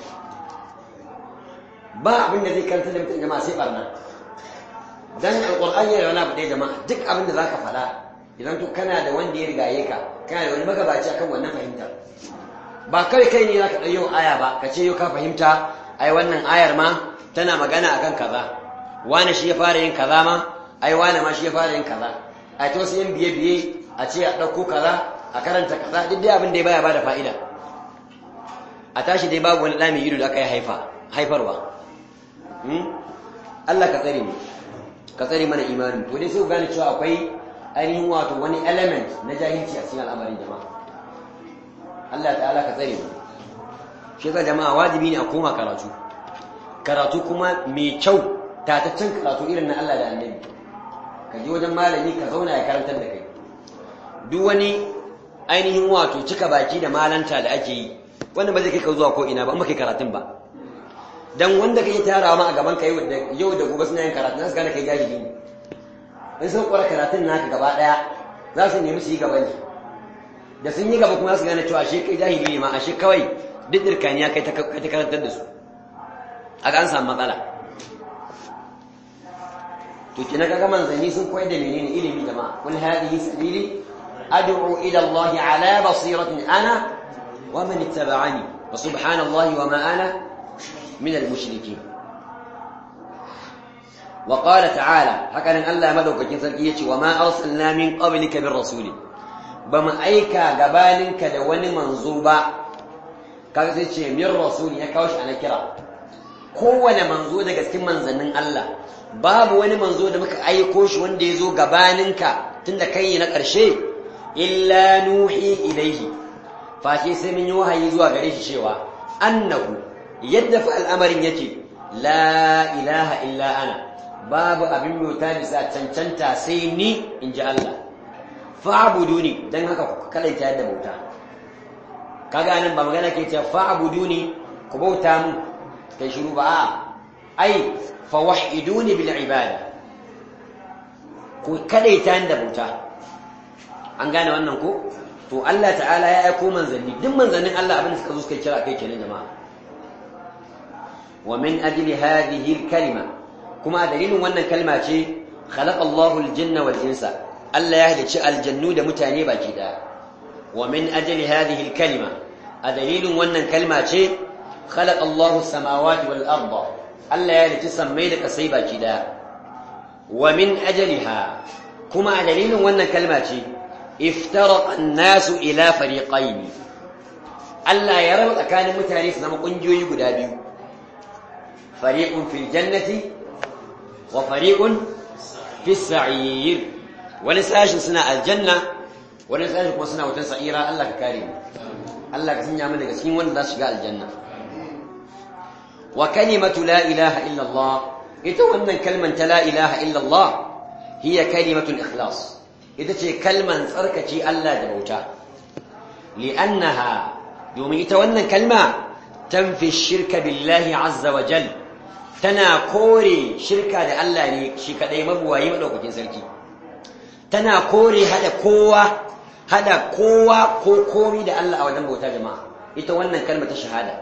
ba abin da zai karanta da mutane jama'a sai barna dan alqur'ani yana wani bude jama'a duk abin da zaka fada idan to kana da wanda ya rigaye ka kana da wani magabaci akan wannan fahimta ba kai ne zaka dauyo aya ba ka ce yau ka fahimta ai wannan ayar ma tana magana akan kaza wani shi ya fara yin kaza ma ai wani ma shi ya fara yin kaza a to sai yin biye a ce a dauko kaza a karanta kaza duk dai abin da ya baya bada fa'ida a tashi dai babu wani ɗami ido da aka yi haifarwa Allah ka tsare mu ka tsare mana imanin to dai sai ku gane cewa akwai ainihin wato wani element na jahilci a cikin al'amarin jama'a Allah ta'ala ka tsare mu shi yasa jama'a wajibi ne a koma karatu kuma mai kyau tataccen karatu irin na Allah da Annabi ka je wajen malami ka zauna ya karantar da kai duk wani ainihin wato cika baki da malanta da ake yi wanda ba zai kai ka zuwa ko ina ba amma kai karatun ba dan wanda kai tarawa ma a gaban ka yau da gobe suna yin karatu za su gane kai jahili ne in sun kwara karatun naka gaba daya za su nemi su yi gaba ne da sun yi gaba kuma za su gane cewa ashe kai jahili ne ma ashe kawai duk dirkaniya kai ta karantar da su aka an samu matsala to kina kaga manzanni sun koyar da menene ilimi jama'a kul hadhihi sabili ad'u ila Allah ala basiratin ana wa man ittaba'ani wa subhanallahi wa ma ana min al-mushrikeen wa qala ta'ala hakanan Allah madaukakin sarki yace wa ma arsalna min qablika bir rasul bama aika gabaninka da wani manzo ba kaga sai ce min rasul ya kawo shi ana kira kowane manzo daga cikin manzannin Allah babu wani manzo da muka aiko shi wanda ya zo gabaninka tunda kai na ƙarshe illa nuhi ilaihi fashe sai mun yi wahayi zuwa gare shi cewa annahu yadda fa al'amarin yake la ilaha illa ana babu abin bauta bisa cancanta sai ni in ji Allah fa'buduni dan haka ku kalaita yadda bauta kaga nan ba magana ke cewa fa'buduni ku bauta mu kai shiru ba ai fa wahiduni bil ibada ku kadaita yadda bauta an gane wannan ko to Allah ta'ala ya aiko manzanni duk manzannin Allah abin da suka zo suka kira kai kenan jama'a wa min ajli hadhihi al-kalima kuma dalilin wannan kalma ce khalaqa Allahu al-jinna wal insa Allah ya halicci aljannu da mutane baki daya wa min ajli hadhihi al-kalima a dalilin wannan kalma ce khalaqa Allahu as-samawati wal arda Allah ya halicci sammai da kasai baki daya wa min ajliha kuma a dalilin wannan kalma ce iftaraqa an-nasu ila fariqayn Allah ya raba tsakanin mutane su zama kungiyoyi guda biyu fariqun fil jannati wa fariqun fis sa'ir wani sashi suna aljanna wani sashi kuma suna wutan sa'ira Allah ka kare mu Allah ka sanya mu daga cikin wanda za su shiga aljanna wa kalimatu la ilaha illa Allah ita wannan kalman ta la ilaha illa Allah hiya kalimatul ikhlas ita ce kalman tsarkace Allah da bauta li'annaha domin ita wannan kalma tanfi shirka billahi azza wa jal tana kore shirka da Allah ne shi kadai mabuwayi madaukakin sarki tana kore hada kowa ko komi da Allah a wajen bauta jama'a ita wannan kalma ta shahada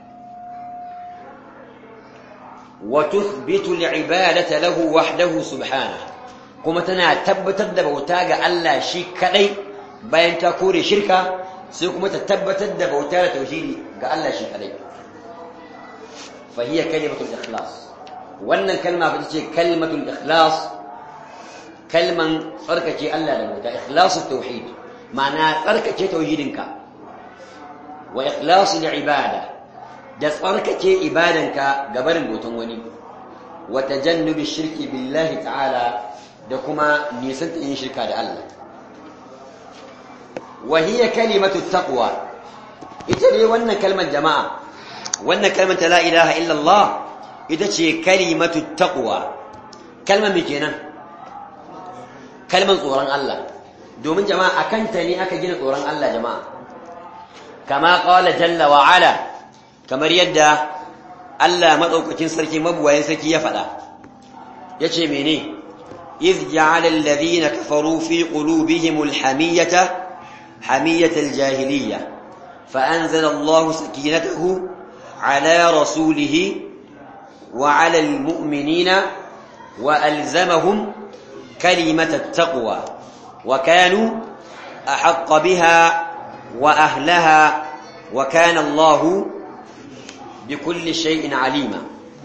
wa tuthbitu al-ibadata lahu wahdahu subhanahu kuma tana tabbatar da bauta ga Allah shi kadai bayan ta kore shirka sai kuma ta tabbatar da bauta da tauhidi ga Allah shi kadai fa hiya kalimatul ikhlas wannan kalma ba ce kalimatul ikhlas kalman tsarkake Allah da bauta ikhlasu tauhid ma'ana tsarkake tauhidinka wa ikhlasu ibada da tsarkake ibadanka ga barin bautan wani wa tajannubi shirki billahi ta'ala da kuma nisanta yin shirka da Allah wa hiya kalimatu taqwa ita ne wannan kalmar jama'a wannan kalmar ta la ilaha illa Allah ita ce kalimatu taqwa kalmar me kenan kalmar tsoron Allah domin jama'a akan ta ne aka gina tsoron Allah jama'a kama qala jalla wa ala kamar yadda Allah madaukakin sarki mabuwayin sarki ya faɗa yace mene إذ جعل الذين كفروا في قلوبهم حمية الجاهلية فأنزل الله سكينته على رسوله وعلى المؤمنين وألزمهم كلمة التقوى وكانوا أحق بها وأهلها وكان الله بكل شيء عليما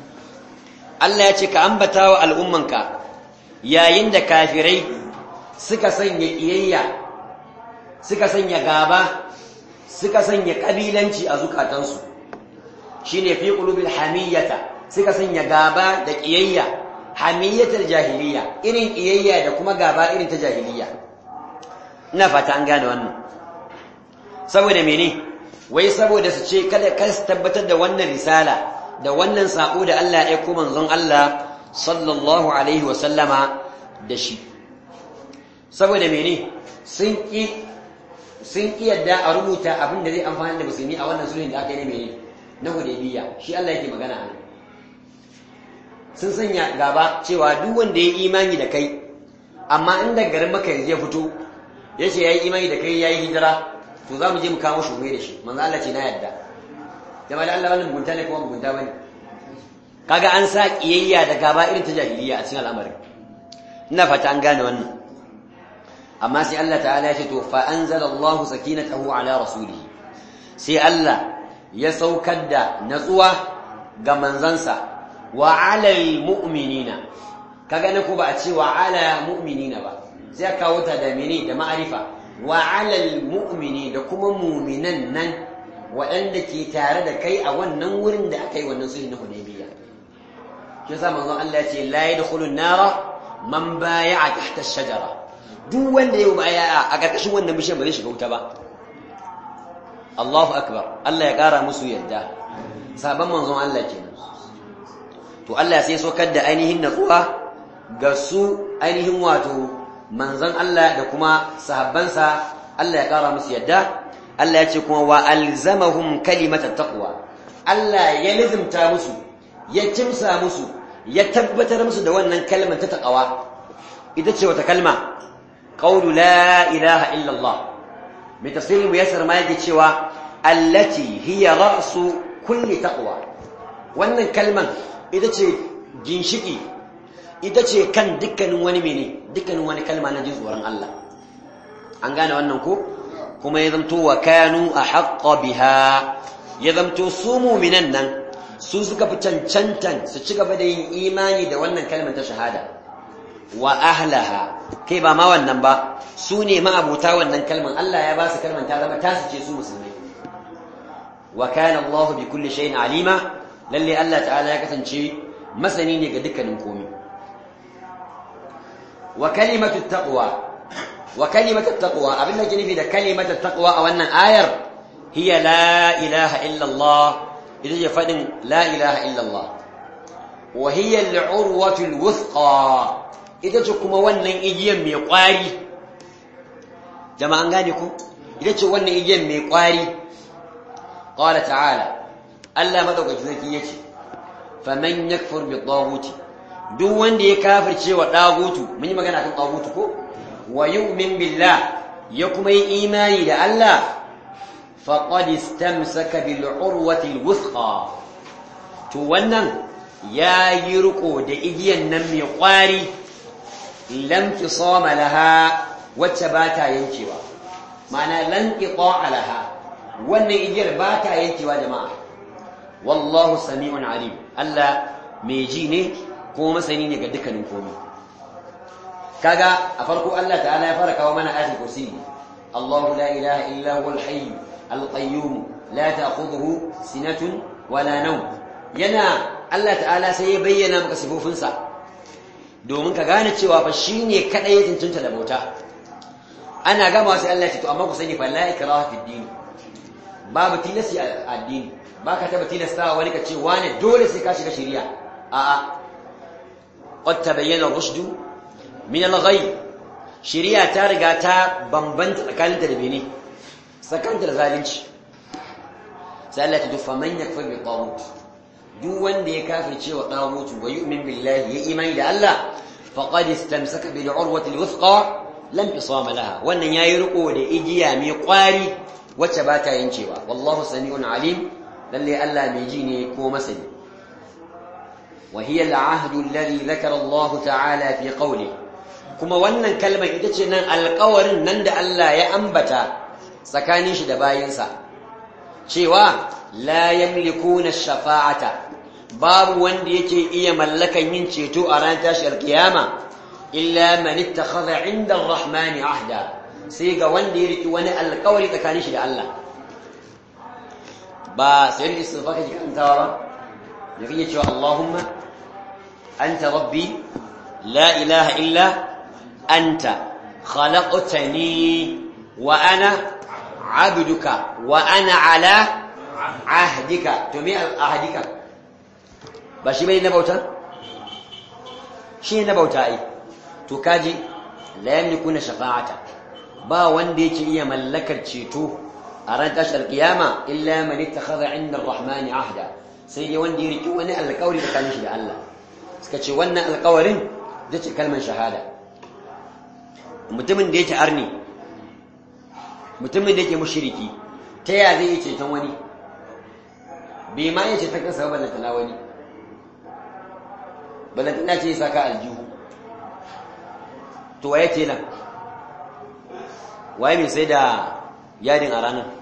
الله يتك أنبتا والأمنك yayin da kafirai suka sanya iyayya suka sanya gaba suka sanya kabilanci a zukatansu shine fi qulubil hamiyata suka sanya gaba da kiyayya hamiyatul jahiliya irin kiyayya da kuma gaba irin ta jahiliya ina fata an gane wannan saboda mene wai saboda su ce kada su tabbatar da wannan risala da wannan sako da Allah ya aika manzon Allah sallallahu alaihi wa sallama da shi saboda mene sun ki yadda a rubuta abin da zai amfani da musulmi a wannan sulhin da aka yi ne mene na Hudaybiyya shi Allah yake magana a nan sun sanya gaba cewa duk wanda ya yi imani da kai amma inda garin Makka ya fito yace yayi imani da kai yayi hijira to za mu je mu kawo shi da shi manzo Allah ce na yadda jama'a Allah wannan mugunta ne ko mugunta bane kaga an sa kiyayya da gaba irin ta jahiliya a cikin al'amarin ina fata an gane wannan amma sai Allah ta'ala ya ce to fa anzalallahu sakinatahu ala rasulihi sai Allah ya saukar da natsuwa ga manzansa wa alal mu'minina kaga ne ko ba a ce wa ala mu'minina ba sai aka kawo ta da mene da ma'arifa wa alal mu'mini da kuma mu'minan nan waɗanda ke tare da kai a wannan wurin da aka yi wannan sulhu na Hudaybiyya shi yasa manzon Allah ya ce la yadkhulu an-nara man bay'a tahta ash-shajara duk wanda ya baya a karkashin wannan bishiyar ba zai shiga wuta ba Allahu akbar Allah ya kara musu yadda saban manzon Allah kenan to Allah sai sokar da ainihin natsuwa ga su ainihin wato manzon Allah da kuma sahabbansa Allah ya kara musu yadda Allah ya ce kuma wa alzamahum kalimatat taqwa Allah ya lazimta musu ya kimsa musu ya tabbatar musu da wannan kalmar ta taqwa ita ce wata kalma qawlu la ilaha illa Allah mai tafsirin muyassar ma yake cewa allati hiya ra'su kulli taqwa wannan kalman ita ce ginshiki ita ce kan dukkanin wani dukkanin wani kalma na jin tsoron Allah an gane wannan ko kuma ya zamto wa kanu ahqqa biha ya zamto su mu'minan nan su suka fi cancantan su ci gaba da yin imani da wannan kalmar ta shahada wa ahlaha kai ba ma wannan ba su ne ma'abuta wannan kalmar Allah ya ba su kalmar ta zama tasu ce su musulmai wa kana Allah bi kulli shay'in alima lalle Allah ta'ala ya kasance masani ne ga dukkanin komai wa kalimatu taqwa abin da ke nufi da kalimatu taqwa a wannan ayar hiya la ilaha illa Allah ita ce fadin la ilaha illa Allah wa hiya al-urwatu al-wuthqa ita ce kuma wannan igiyan mai kwari jama'an gane ku ita ce wannan igiyan mai kwari qala ta'ala Allah madaukakin sarki yace faman yakfur bi taghuti duk wanda ya kafirce wa dagutu mun yi magana kan dagutu ko wa yu'min billah ya kuma yi imani da Allah faqad istamsaka bil urwati al wuthqa to wannan ya yi riko da igiyan nan mai kwari lam tisama laha wacce ba ta yankewa ma'ana lan qita'a laha wannan igiyar ba ta yankewa jama'a wallahu sami'un alim Allah mai ji ne kuma masani ne ga dukkanin komai kaga a farko Allah ta'ala ya fara kawo mana ayatul kursi Allahu la ilaha illa huwal hayy al-qayyum la ta'khudhuhu sinatun wala nawm yana Allah ta'ala sai ya bayyana maka sifofinsa domin ka gane cewa fa shine kadai ya tuntunta da bauta ana gama sai Allah ya ce to amma ku sani fa la ikraha fi din babu tilasi a addini baka taba tilasta wani ka ce wani dole sai ka shiga shari'a a'a qad tabayyana ar-rushd min al-ghayb shari'a ta riga ta bambanta tsakaninta da bene tsakaninta da zalunci sai Allah ya ce fa man yakfur bi taghut duk wanda ya kafirce wa taghut wa yu'min billahi ya imani da Allah faqad istamsaka bil urwati al-wuthqa lam tisama laha wannan yayi riko da igiya mai kwari wacce ba ta yankewa wallahu sami'un alim lalle Allah mai ji ne ko masani wa hiya al-ahdu alladhi dhakara Allah ta'ala fi qawli kuma wannan kalmar ita ce nan alƙawarin nan da Allah ya ambata tsakanin shi da bayinsa cewa la yamlikuna ash-shafa'ata babu wanda yake iya mallakan yin ceto a ran tashi alkiyama illa man ittakhadha 'inda ar-rahmani ahda sai ga wanda ya riki wani alƙawari tsakanin shi da Allah ba sai ne istighfar kake kantawa ba da kake cewa Allahumma anta rabbi la ilaha illa anta khalaqtani wa ana 'abduka wa ana 'ala ahdika to me ahdika ba shi bai na bauta shi na bauta ai to kaji la yamlikuna shafa'ata ba wanda yake iya mallakar ceto a ran tashar kiyama illa man ittakhadha 'inda ar-rahmani ahda sai dai wanda ya riki wani alƙawari tsakanin shi da Allah suka ce wannan alƙawarin da ce kalmar shahada mutumin da yake arni mutumin da yake mushriki ta ya zai yi ceton wani bai ma yace ta kansa ba na wani balantana ce saka aljihu to waye ce nan waye mai sai da yadin a ranar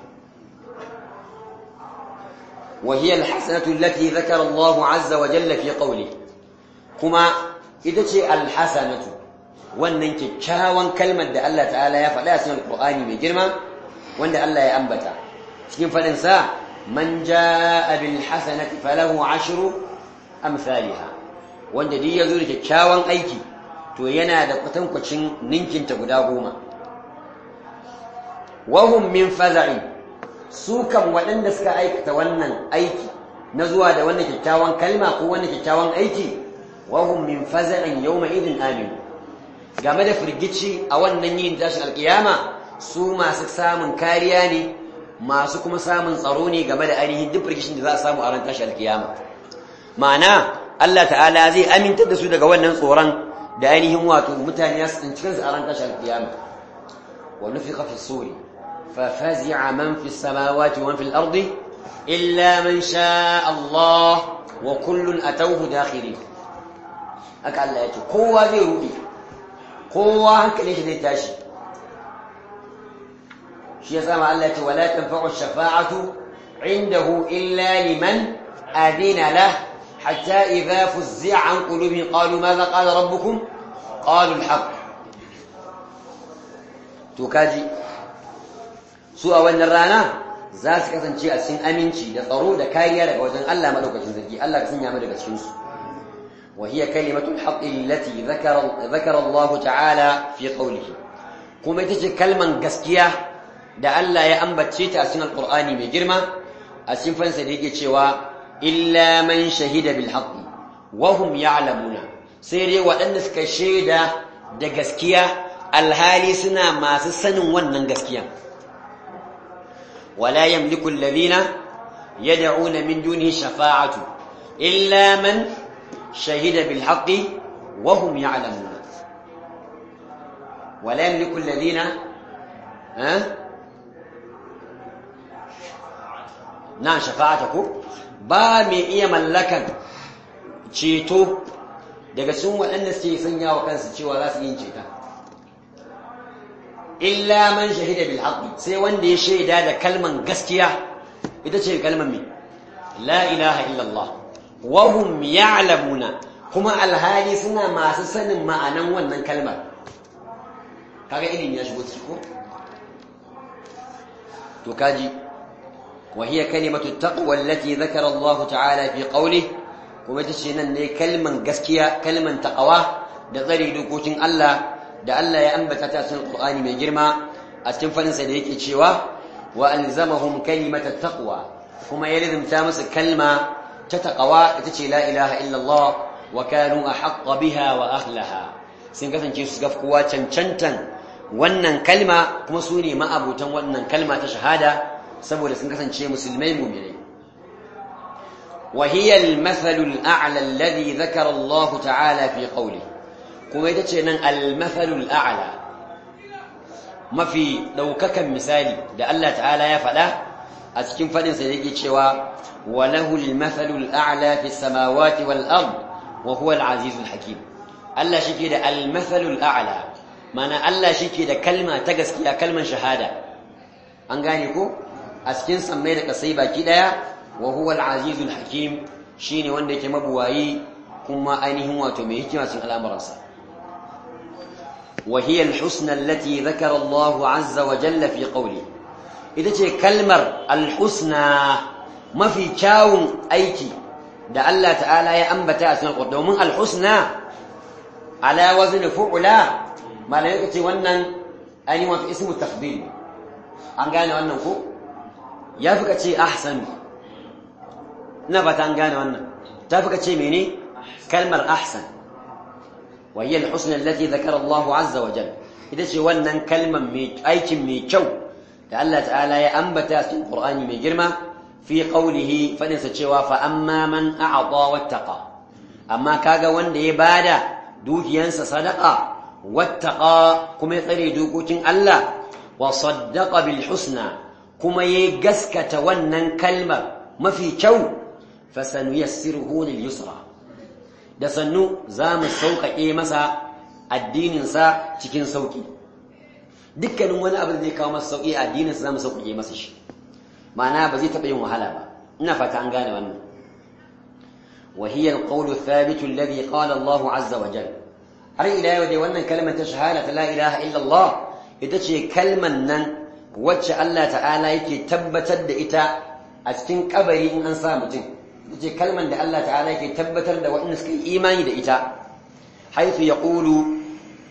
وهي الحسنة التي ذكر الله عز وجل في قوله كما إذا الحسنة wannan kyakkyawan kalmar da Allah ta'ala ya faɗa a cikin Al-Qur'ani mai girma wanda Allah ya ambata cikin faɗin sa man jaa bil hasanati falahu ashru amsalha wanda duk yazo da kyakkyawan aiki to yana da kwatankwacin ninkinta guda 10 wahum min faza'in su kan waɗanda suka aikata wannan aiki na zuwa da wannan kyakkyawan kalma ko wannan kyakkyawan aiki wahum min faza'in yawma idin amin game da firgici a wannan yin tashin alkiyama su masu samun kariya ne masu kuma samun tsaro ne game da ainihin duk firgicin da za a samu a ran tashin alkiyama ma'ana Allah ta'ala zai amintar da su daga wannan tsoron da ainihin wato mutane su tsinci kansu a ran tashin alkiyama wa nufiqa fi suri fa fazi'a man fi samawati wa fil ardi illa man sha Allah wa kullun atawhu dakhirin haka Allah yake kowa zai rubi kowa hankalin shi zai tashi shi yasa ma Allah yake wala tanfa'u ash-shafa'atu 'indahu illa liman adina lahu حتى إذا فزع عن قلوبهم قالوا ماذا قال ربكم قالوا الحق توكاجي سوء والنرانا za su kasance a cikin aminci da tsaro da kariya daga wajen Allah madaukakin sarki Allah ka sanya mu daga cikin su wa hiya kalimatul haqq allati dhakara Allah ta'ala fi qawlihi kuma ita ce kalman gaskiya da Allah ya ambace ta a cikin alqur'ani mai girma a cikin fansa da yake cewa illa man shahida bil haqqi wa hum ya'lamuna sai dai waɗanda suka shaida da gaskiya alhali suna masu sanin wannan gaskiya wala yamliku alladhina yad'una min dunihi shafa'atu illa man shahida bil haqqi wa hum ya'lamuna wala yamliku alladhina na shafa'atukum ba mai iya mallakan ceto daga cikin waɗanda suke sanya wa kansu cewa za su yi ceta illa man shahida bil haqqi sai wanda ya shaida da kalman gaskiya ita ce kalman me la ilaha illallah wa hum ya'lamuna kuma alhali suna masu sanin ma'anan wannan kalmar kaga ilimi ya shigo ciki ko to kaji وهي كلمة التقوى التي ذكر الله تعالى في قوله kuma ita ce nan ne kalman gaskiya kalman taqwa da tsari dokokin Allah da Allah ya ambata ta cikin Qur'ani mai girma a cikin fadin sa da yake cewa wa alzamahum kalimatat taqwa kuma ya lazimta musu kalma ta taqwa ita ce la ilaha illa Allah wa kanu ahqqa biha wa ahlaha sun kasance su gaf kowa cancantan wannan kalma kuma su ne ma'abutan wannan kalma ta shahada saboda sun kasance musulmai mu'minai وهي المثل الأعلى الذي ذكر الله تعالى في قوله كما يتشنن المثل الأعلى ما في دوكك مثالي ده الله تعالى يفعل أتكين فدن سيديكي شوا وله المثل الأعلى في السماوات والأرض وهو العزيز الحكيم الله شكي ده المثل الأعلى معنى الله شكي ده كلمة تقسكي كلمة شهادة أنغانيكو أتكين سميدك صيبا كده وهو العزيز الحكيم شيني wanda yake mabuwayi kuma ainihin wato mai hikima cikin al'amuransa وهي الحسنى التي ذكر الله عز وجل في قوله ita ce kalmar al-husna mafi kyawun aiki da Allah ta'ala ya ambata a cikin Qur'ani domin al-husna ala wazn fu'la malai kace wannan ainihin wato ismu tafdil an gane wannan ko yafi kace ahsanu na ba ta gane wannan ta fi kace mene kalmar ahsan wa hiya al-husna allati dhakara Allah azza wa jalla ita ce wannan kalmar mai aikin mai kyau da Allah ta'ala ya ambata cikin Qur'ani mai girma fi qawlihi fadin sa cewa fa amma man a'ta wattaqa amma kaga wanda ya bada dukiyansa sadaqa wattaqa kuma ya tsare dokokin Allah wa saddaqa bil husna kuma ya gaskata wannan kalmar mafi kyau fasanuyassiruhu lil yusra da sannu zamu sauƙaƙe masa addinin sa cikin sauki dukkanin wani abu da zai kawo masa sauki a addinin sa zamu sauƙaƙe masa shi ma'ana ba zai taɓa yin wahala ba ina fata an gane wannan wa hiya alqawlu thabitu alladhi qala Allah azza wa jalla har ila yau dai wannan kalmar ta shahada la ilaha illa Allah ita ce kalman nan wacce Allah ta'ala yake tabbatar da ita a cikin kabari in an sa mutum ce kalman da Allah ta'ala yake tabbatar da waɗanda suka yi imani da ita haifu ya ƙulu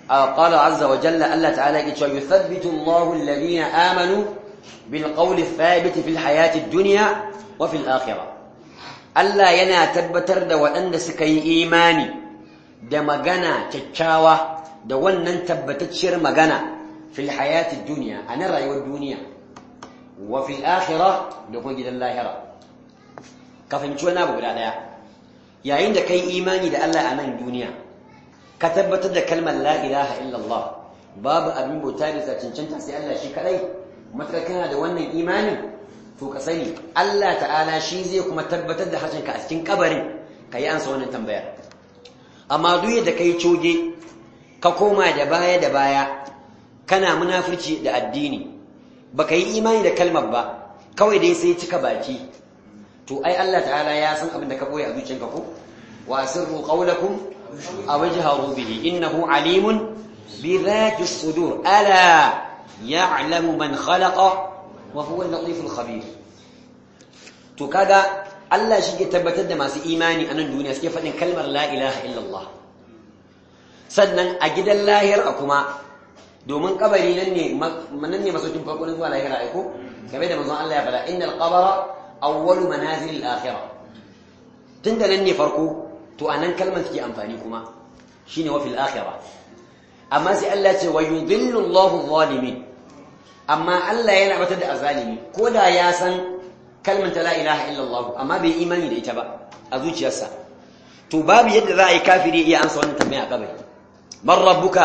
قال عز وجل الله تعالى يثبت الله الذين آمنوا بالقول الثابت في الحياة الدنيا وفي الآخرة Allah yana tabbatar da waɗanda suka yi imani da magana kyakkyawa da wannan tabbatacciyar magana fil hayatid dunya a nan rayuwar duniya wa fil akhirah da kuma gidan lahira ka fahimci wani abu guda ɗaya yayin da kai imani da Allah a nan duniya ka tabbatar da kalmar la ilaha illallah babu abin bauta bisa cancanta sai Allah shi kadai matakar kana da wannan imanin to ka sani Allah ta'ala shi zai kuma tabbatar da harshenka a cikin kabarin ka yi ansa wannan tambayar amma duk yadda kai coge ka koma da baya kana munafurci da addini baka yi imani da kalmar ba kawai dai sai cika baki to ai Allah ta'ala ya san abin da ka boye a zuciyarka ko wa sirru qawlakum aw jahru bihi innahu alimun bi dhati as-sudur ala ya'lamu man khalaqa wa huwa al-latif al-khabir to kaga Allah shi ke tabbatar da masu imani a nan duniya suke faɗin kalmar la ilaha illallah sannan a gidan lahira kuma domin kabari nan ne masaukin farko na zuwa lahira aiko game da manzon Allah ya faɗa innal qabra awwalu manazil al-akhirah tunda nan ne farko to anan kalmar take amfani kuma shine wa fil akhirah amma sai Allah ya ce wa yudhillu Allahu adh-dhalimin amma Allah yana batar da azalimi ko da ya san kalmar ta la ilaha illallah amma bai imani da ita ba a zuciyarsa to babu yadda za a yi kafiri iya amsa wannan tambaya a kabari man rabbuka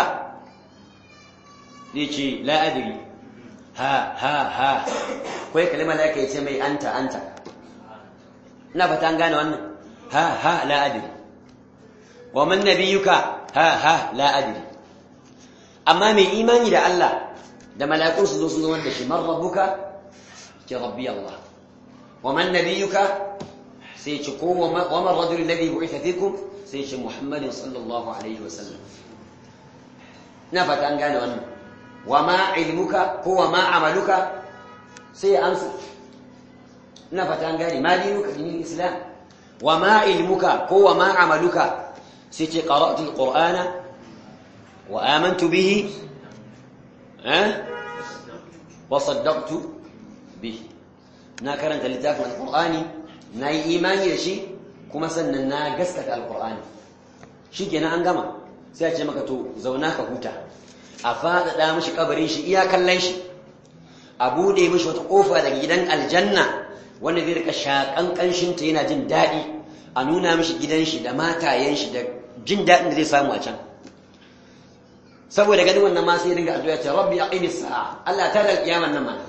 zai ce la adri ha kai kalmar da yake ce mai anta ina fata an gane wannan ha la adri wa man nabiyuka ha la adri amma mai imani da Allah da mala'ikun su zo su zama da shi man rabbuka ce rabbi Allah wa man nabiyuka sai ce ko wa man rajul alladhi bu'itha fikum sai ce Muhammadin sallallahu alaihi wasallam na fata an gane wannan wa ma ilmuka ko wa ma amaluka sai amsa na fata an gane ma dinuka dinul islam wa ma ilmuka ko wa ma amaluka sai ce qara'tu alqur'ana wa amantu bihi وصدقت به na karanta littafin alqur'ani nayi imani da shi kuma sannan na gaskata alqur'ani shikenan an gama sai ya ce maka to zauna ka huta a fadada mishi kabarin shi iya kallon shi a bude mishi wata kofa daga gidan aljanna wanda zai rika shakan kanshin ta yana jin dadi a nuna mishi gidan shi da matayen shi da jin dadin da zai samu a can saboda ganin wannan ma sai ya dinga addu'a ce rabbi aqimis sa'a Allah ta da kiyaman nan mana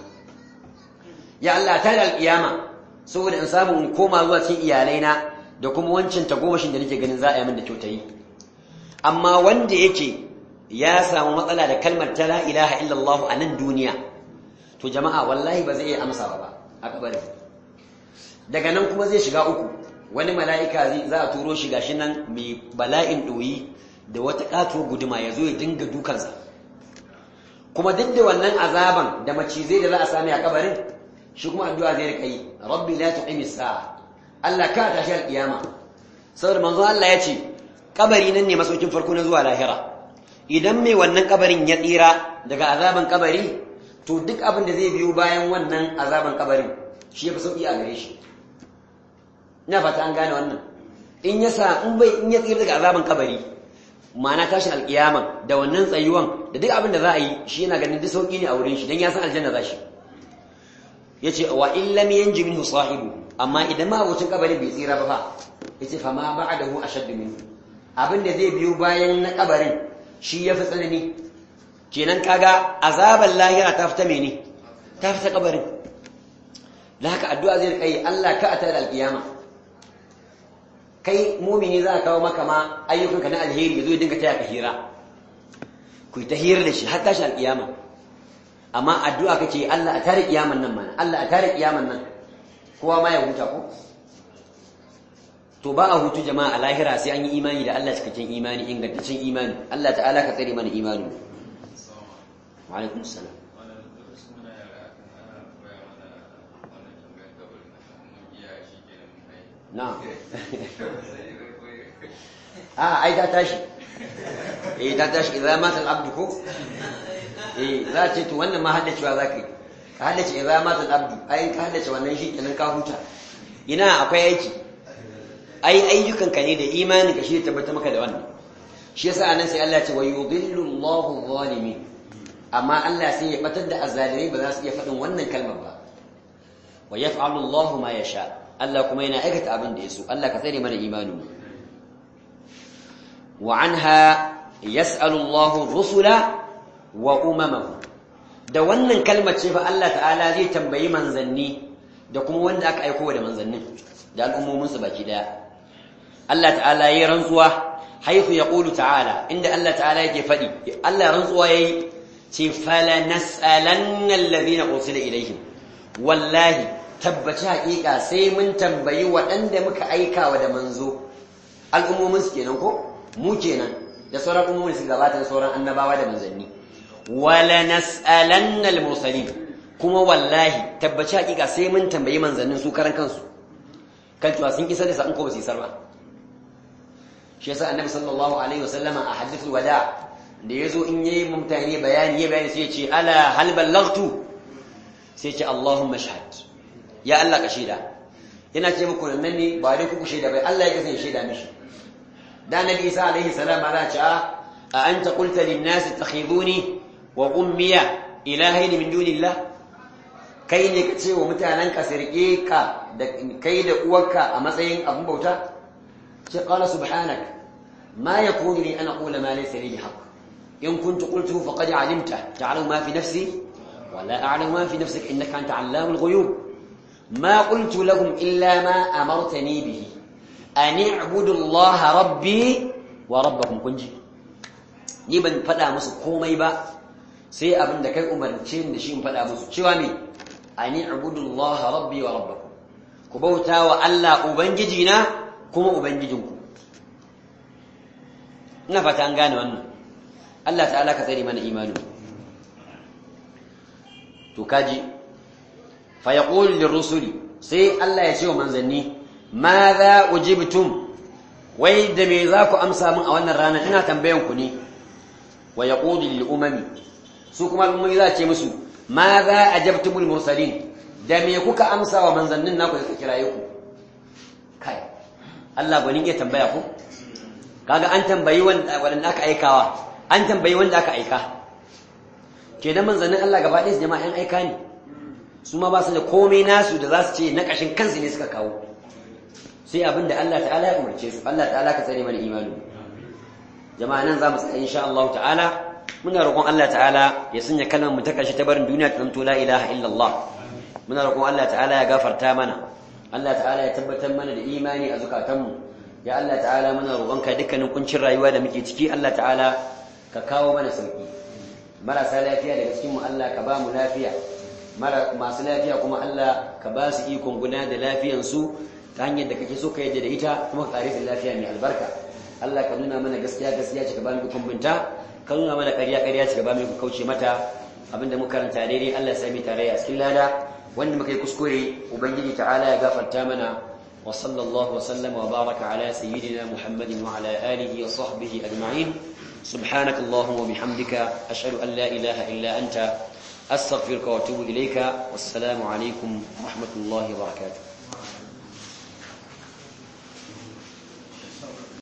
ya Allah ta da kiyama saboda in samu in koma zuwa cikin iyalaina da kuma wancin tagomashin da nake ganin za a yi min da kyautayi amma wanda yake ya samu matsala da kalmar ta la ilaha illallah a nan duniya to jama'a wallahi ba zai iya amsa ba a kabarin daga nan kuma zai shiga uku wani mala'ika za a turo shi gashi nan mai bala'in doyi da wata katuwar guduma ya zo ya dinga dukansa kuma duk da wannan azaban da macizai da za a sami a kabarin shi kuma addu'a zai rika yi rabbi la tuqimis sa'a Allah ka tashi alkiyama saboda manzo Allah ya ce kabari nan ne masaukin farko na zuwa lahira idan mai wannan kabarin ya tsira daga azaban kabari to duk abin da zai biyo bayan wannan azaban kabarin shi yafi sauki a gare shi ina fata an gane wannan in ya tsira daga azaban kabari ma'ana tashin alkiyama da wannan tsayuwan da duk abin da za a yi shi yana ganin duk sauki ne a wurin shi dan ya san aljanna za shi yace wa in lam yanji minhu sahibu amma idan ma wucin kabarin bai tsira ba fa yace fa ma ba'dahu ashadd minhu abin da zai biyo bayan na kabarin shi yafi tsanani kenan kaga azaban lahira ta fita mene ta fita kabarin da haka addu'a zai kai Allah ka ata da alkiyama kai mumini za a kawo maka ma ayyukanka na alheri yazo ya dinga taya ka hira ku yi ta hira da shi har tashi alkiyama amma addu'a kake Allah a tare kiyaman nan mana Allah a tare kiyaman nan kowa ma ya huta ko to ba a hutu jama'a a lahira sai an yi imani da Allah cikakken imani ingantaccen imani Allah ta'ala ka tsare mana imani wa alaikum assalam na'am ai ta tashi ta tashi idza mata al-abdu ko za ce to wannan ma haddacewa zaka yi ka haddace idza mata al-abdu ai ka haddace wannan shi kenan ka huta ina akwai aiki ai ayyukan ka ne da imani ka shi tabbata maka da wannan shi yasa anan sai Allah ya ce wa yudhillu Allahu adh-dhalimin amma Allah sai ya batar da azzalirai ba za su iya faɗin wannan kalmar ba wa yaf'alu Allahu ma yasha Allah kuma yana aikata abin da yaso Allah ka tsare mana imanin mu wa anha yas'alu Allahu ar-rusula wa umamahu da wannan kalmar ce fa Allah ta'ala zai tambayi manzanni da kuma wanda aka aika da manzannin da al'ummomin su baki daya Allah ta'ala yayin rantsuwa haythu yaqulu ta'ala inda Allah ta'ala yake fadi Allah rantsuwa yayi ce fala nas'alanna alladhina ursila ilaihim wallahi tabbata haƙiƙa sai mun tambayi waɗanda muka aika wa da manzo al'ummomin su kenan ko mu kenan da sauran al'ummomin su gabata da sauran annabawa da manzanni wala nas'alanna al-mursalin kuma wallahi tabbata haƙiƙa sai mun tambayi manzannin su karan kansu kan cewa sun isa da sa'an ko ba su isar ba shi yasa annabi sallallahu alaihi wasallama a hadithul wada da yazo in yayi mutane bayani sai ya ce ala hal ballaghtu sai ya ce allahumma shahad ya Allah ka shaida yana ce muku nan ne ba dai kuku shaida bai Allah ya kasance shaida mishi da nabi isa alaihi salam ala ce a anta qulta lin nas takhiduni wa ummiya ilahayn min dunillah kai ne ka ce wa mutanen ka sirke ka da kai da uwarka a matsayin abun bauta ce qala subhanak ma yakunu li an aqula ma laysa li bihaq in kuntu qultuhu faqad alimta ta'lamu ma fi nafsi wa la a'lamu ma fi nafsik innaka anta 'allamul ghuyub ما قلت لهم إلا ما أمرتني به أن اعبدوا الله ربي وربكم كنجي ni ban faɗa musu komai ba sai abin da kai umarce da shi in faɗa musu cewa me ani abudullaha rabbi wa rabbakum ku bauta wa Allah ubangiji na kuma ubangijinku ina fata an gane wannan Allah ta'ala ka tsare mana imani to kaji fa yaqulu lirrusuli sai Allah ya ce wa manzanni madha ujibtum wai da me za ku amsa min a wannan rana ina tambayan ku ne wa yaqulu lil umami su kuma al'ummi za ce musu madha ajabtumul mursalin da me kuka amsa wa manzannin naku da kiraye ku kai Allah gwanin ya tambaya ku kaga an tambayi wanda aka aikawa an tambayi wanda aka aika kenan manzannin Allah gaba ɗaya jama'an aika ne su ma ba su da komai nasu da za su ce na ƙashin kansu ne suka kawo sai abin da Allah ta'ala ya umarce su Allah ta'ala ka tsare mana imani jama'a nan za mu tsaya insha Allah ta'ala muna roƙon Allah ta'ala ya sanya kalmar mu ta ƙarshe ta barin duniya ta zanto la ilaha illallah muna roƙon Allah ta'ala ya gafarta mana Allah ta'ala ya tabbatar mana da imani a zukatanmu ya Allah ta'ala muna roƙonka dukkanin kuncin rayuwa da muke ciki Allah ta'ala ka kawo mana sauki marasa lafiya daga cikin mu Allah ka ba mu lafiya masu lafiya kuma Allah ka ba su ikon guna da lafiyansu ta hanyar da kake so ka yadda da ita kuma ka ƙare lafiya mai albarka Allah ka nuna mana gaskiya gaskiya ce ka ba mu ikon binta ka nuna mana ƙarya ƙarya ce ka ba mu ikon kauce mata abinda muka karanta daidai Allah ya sami tare a cikin lada wanda muka yi kuskure ubangiji ta'ala ya gafarta mana wa sallallahu wa sallama wa baraka ala sayyidina Muhammadin wa ala alihi wa sahbihi ajma'in subhanakallahumma wa bihamdika ashhadu an la ilaha illa anta أستغفرك وأتوب إليك والسلام عليكم ورحمة الله وبركاته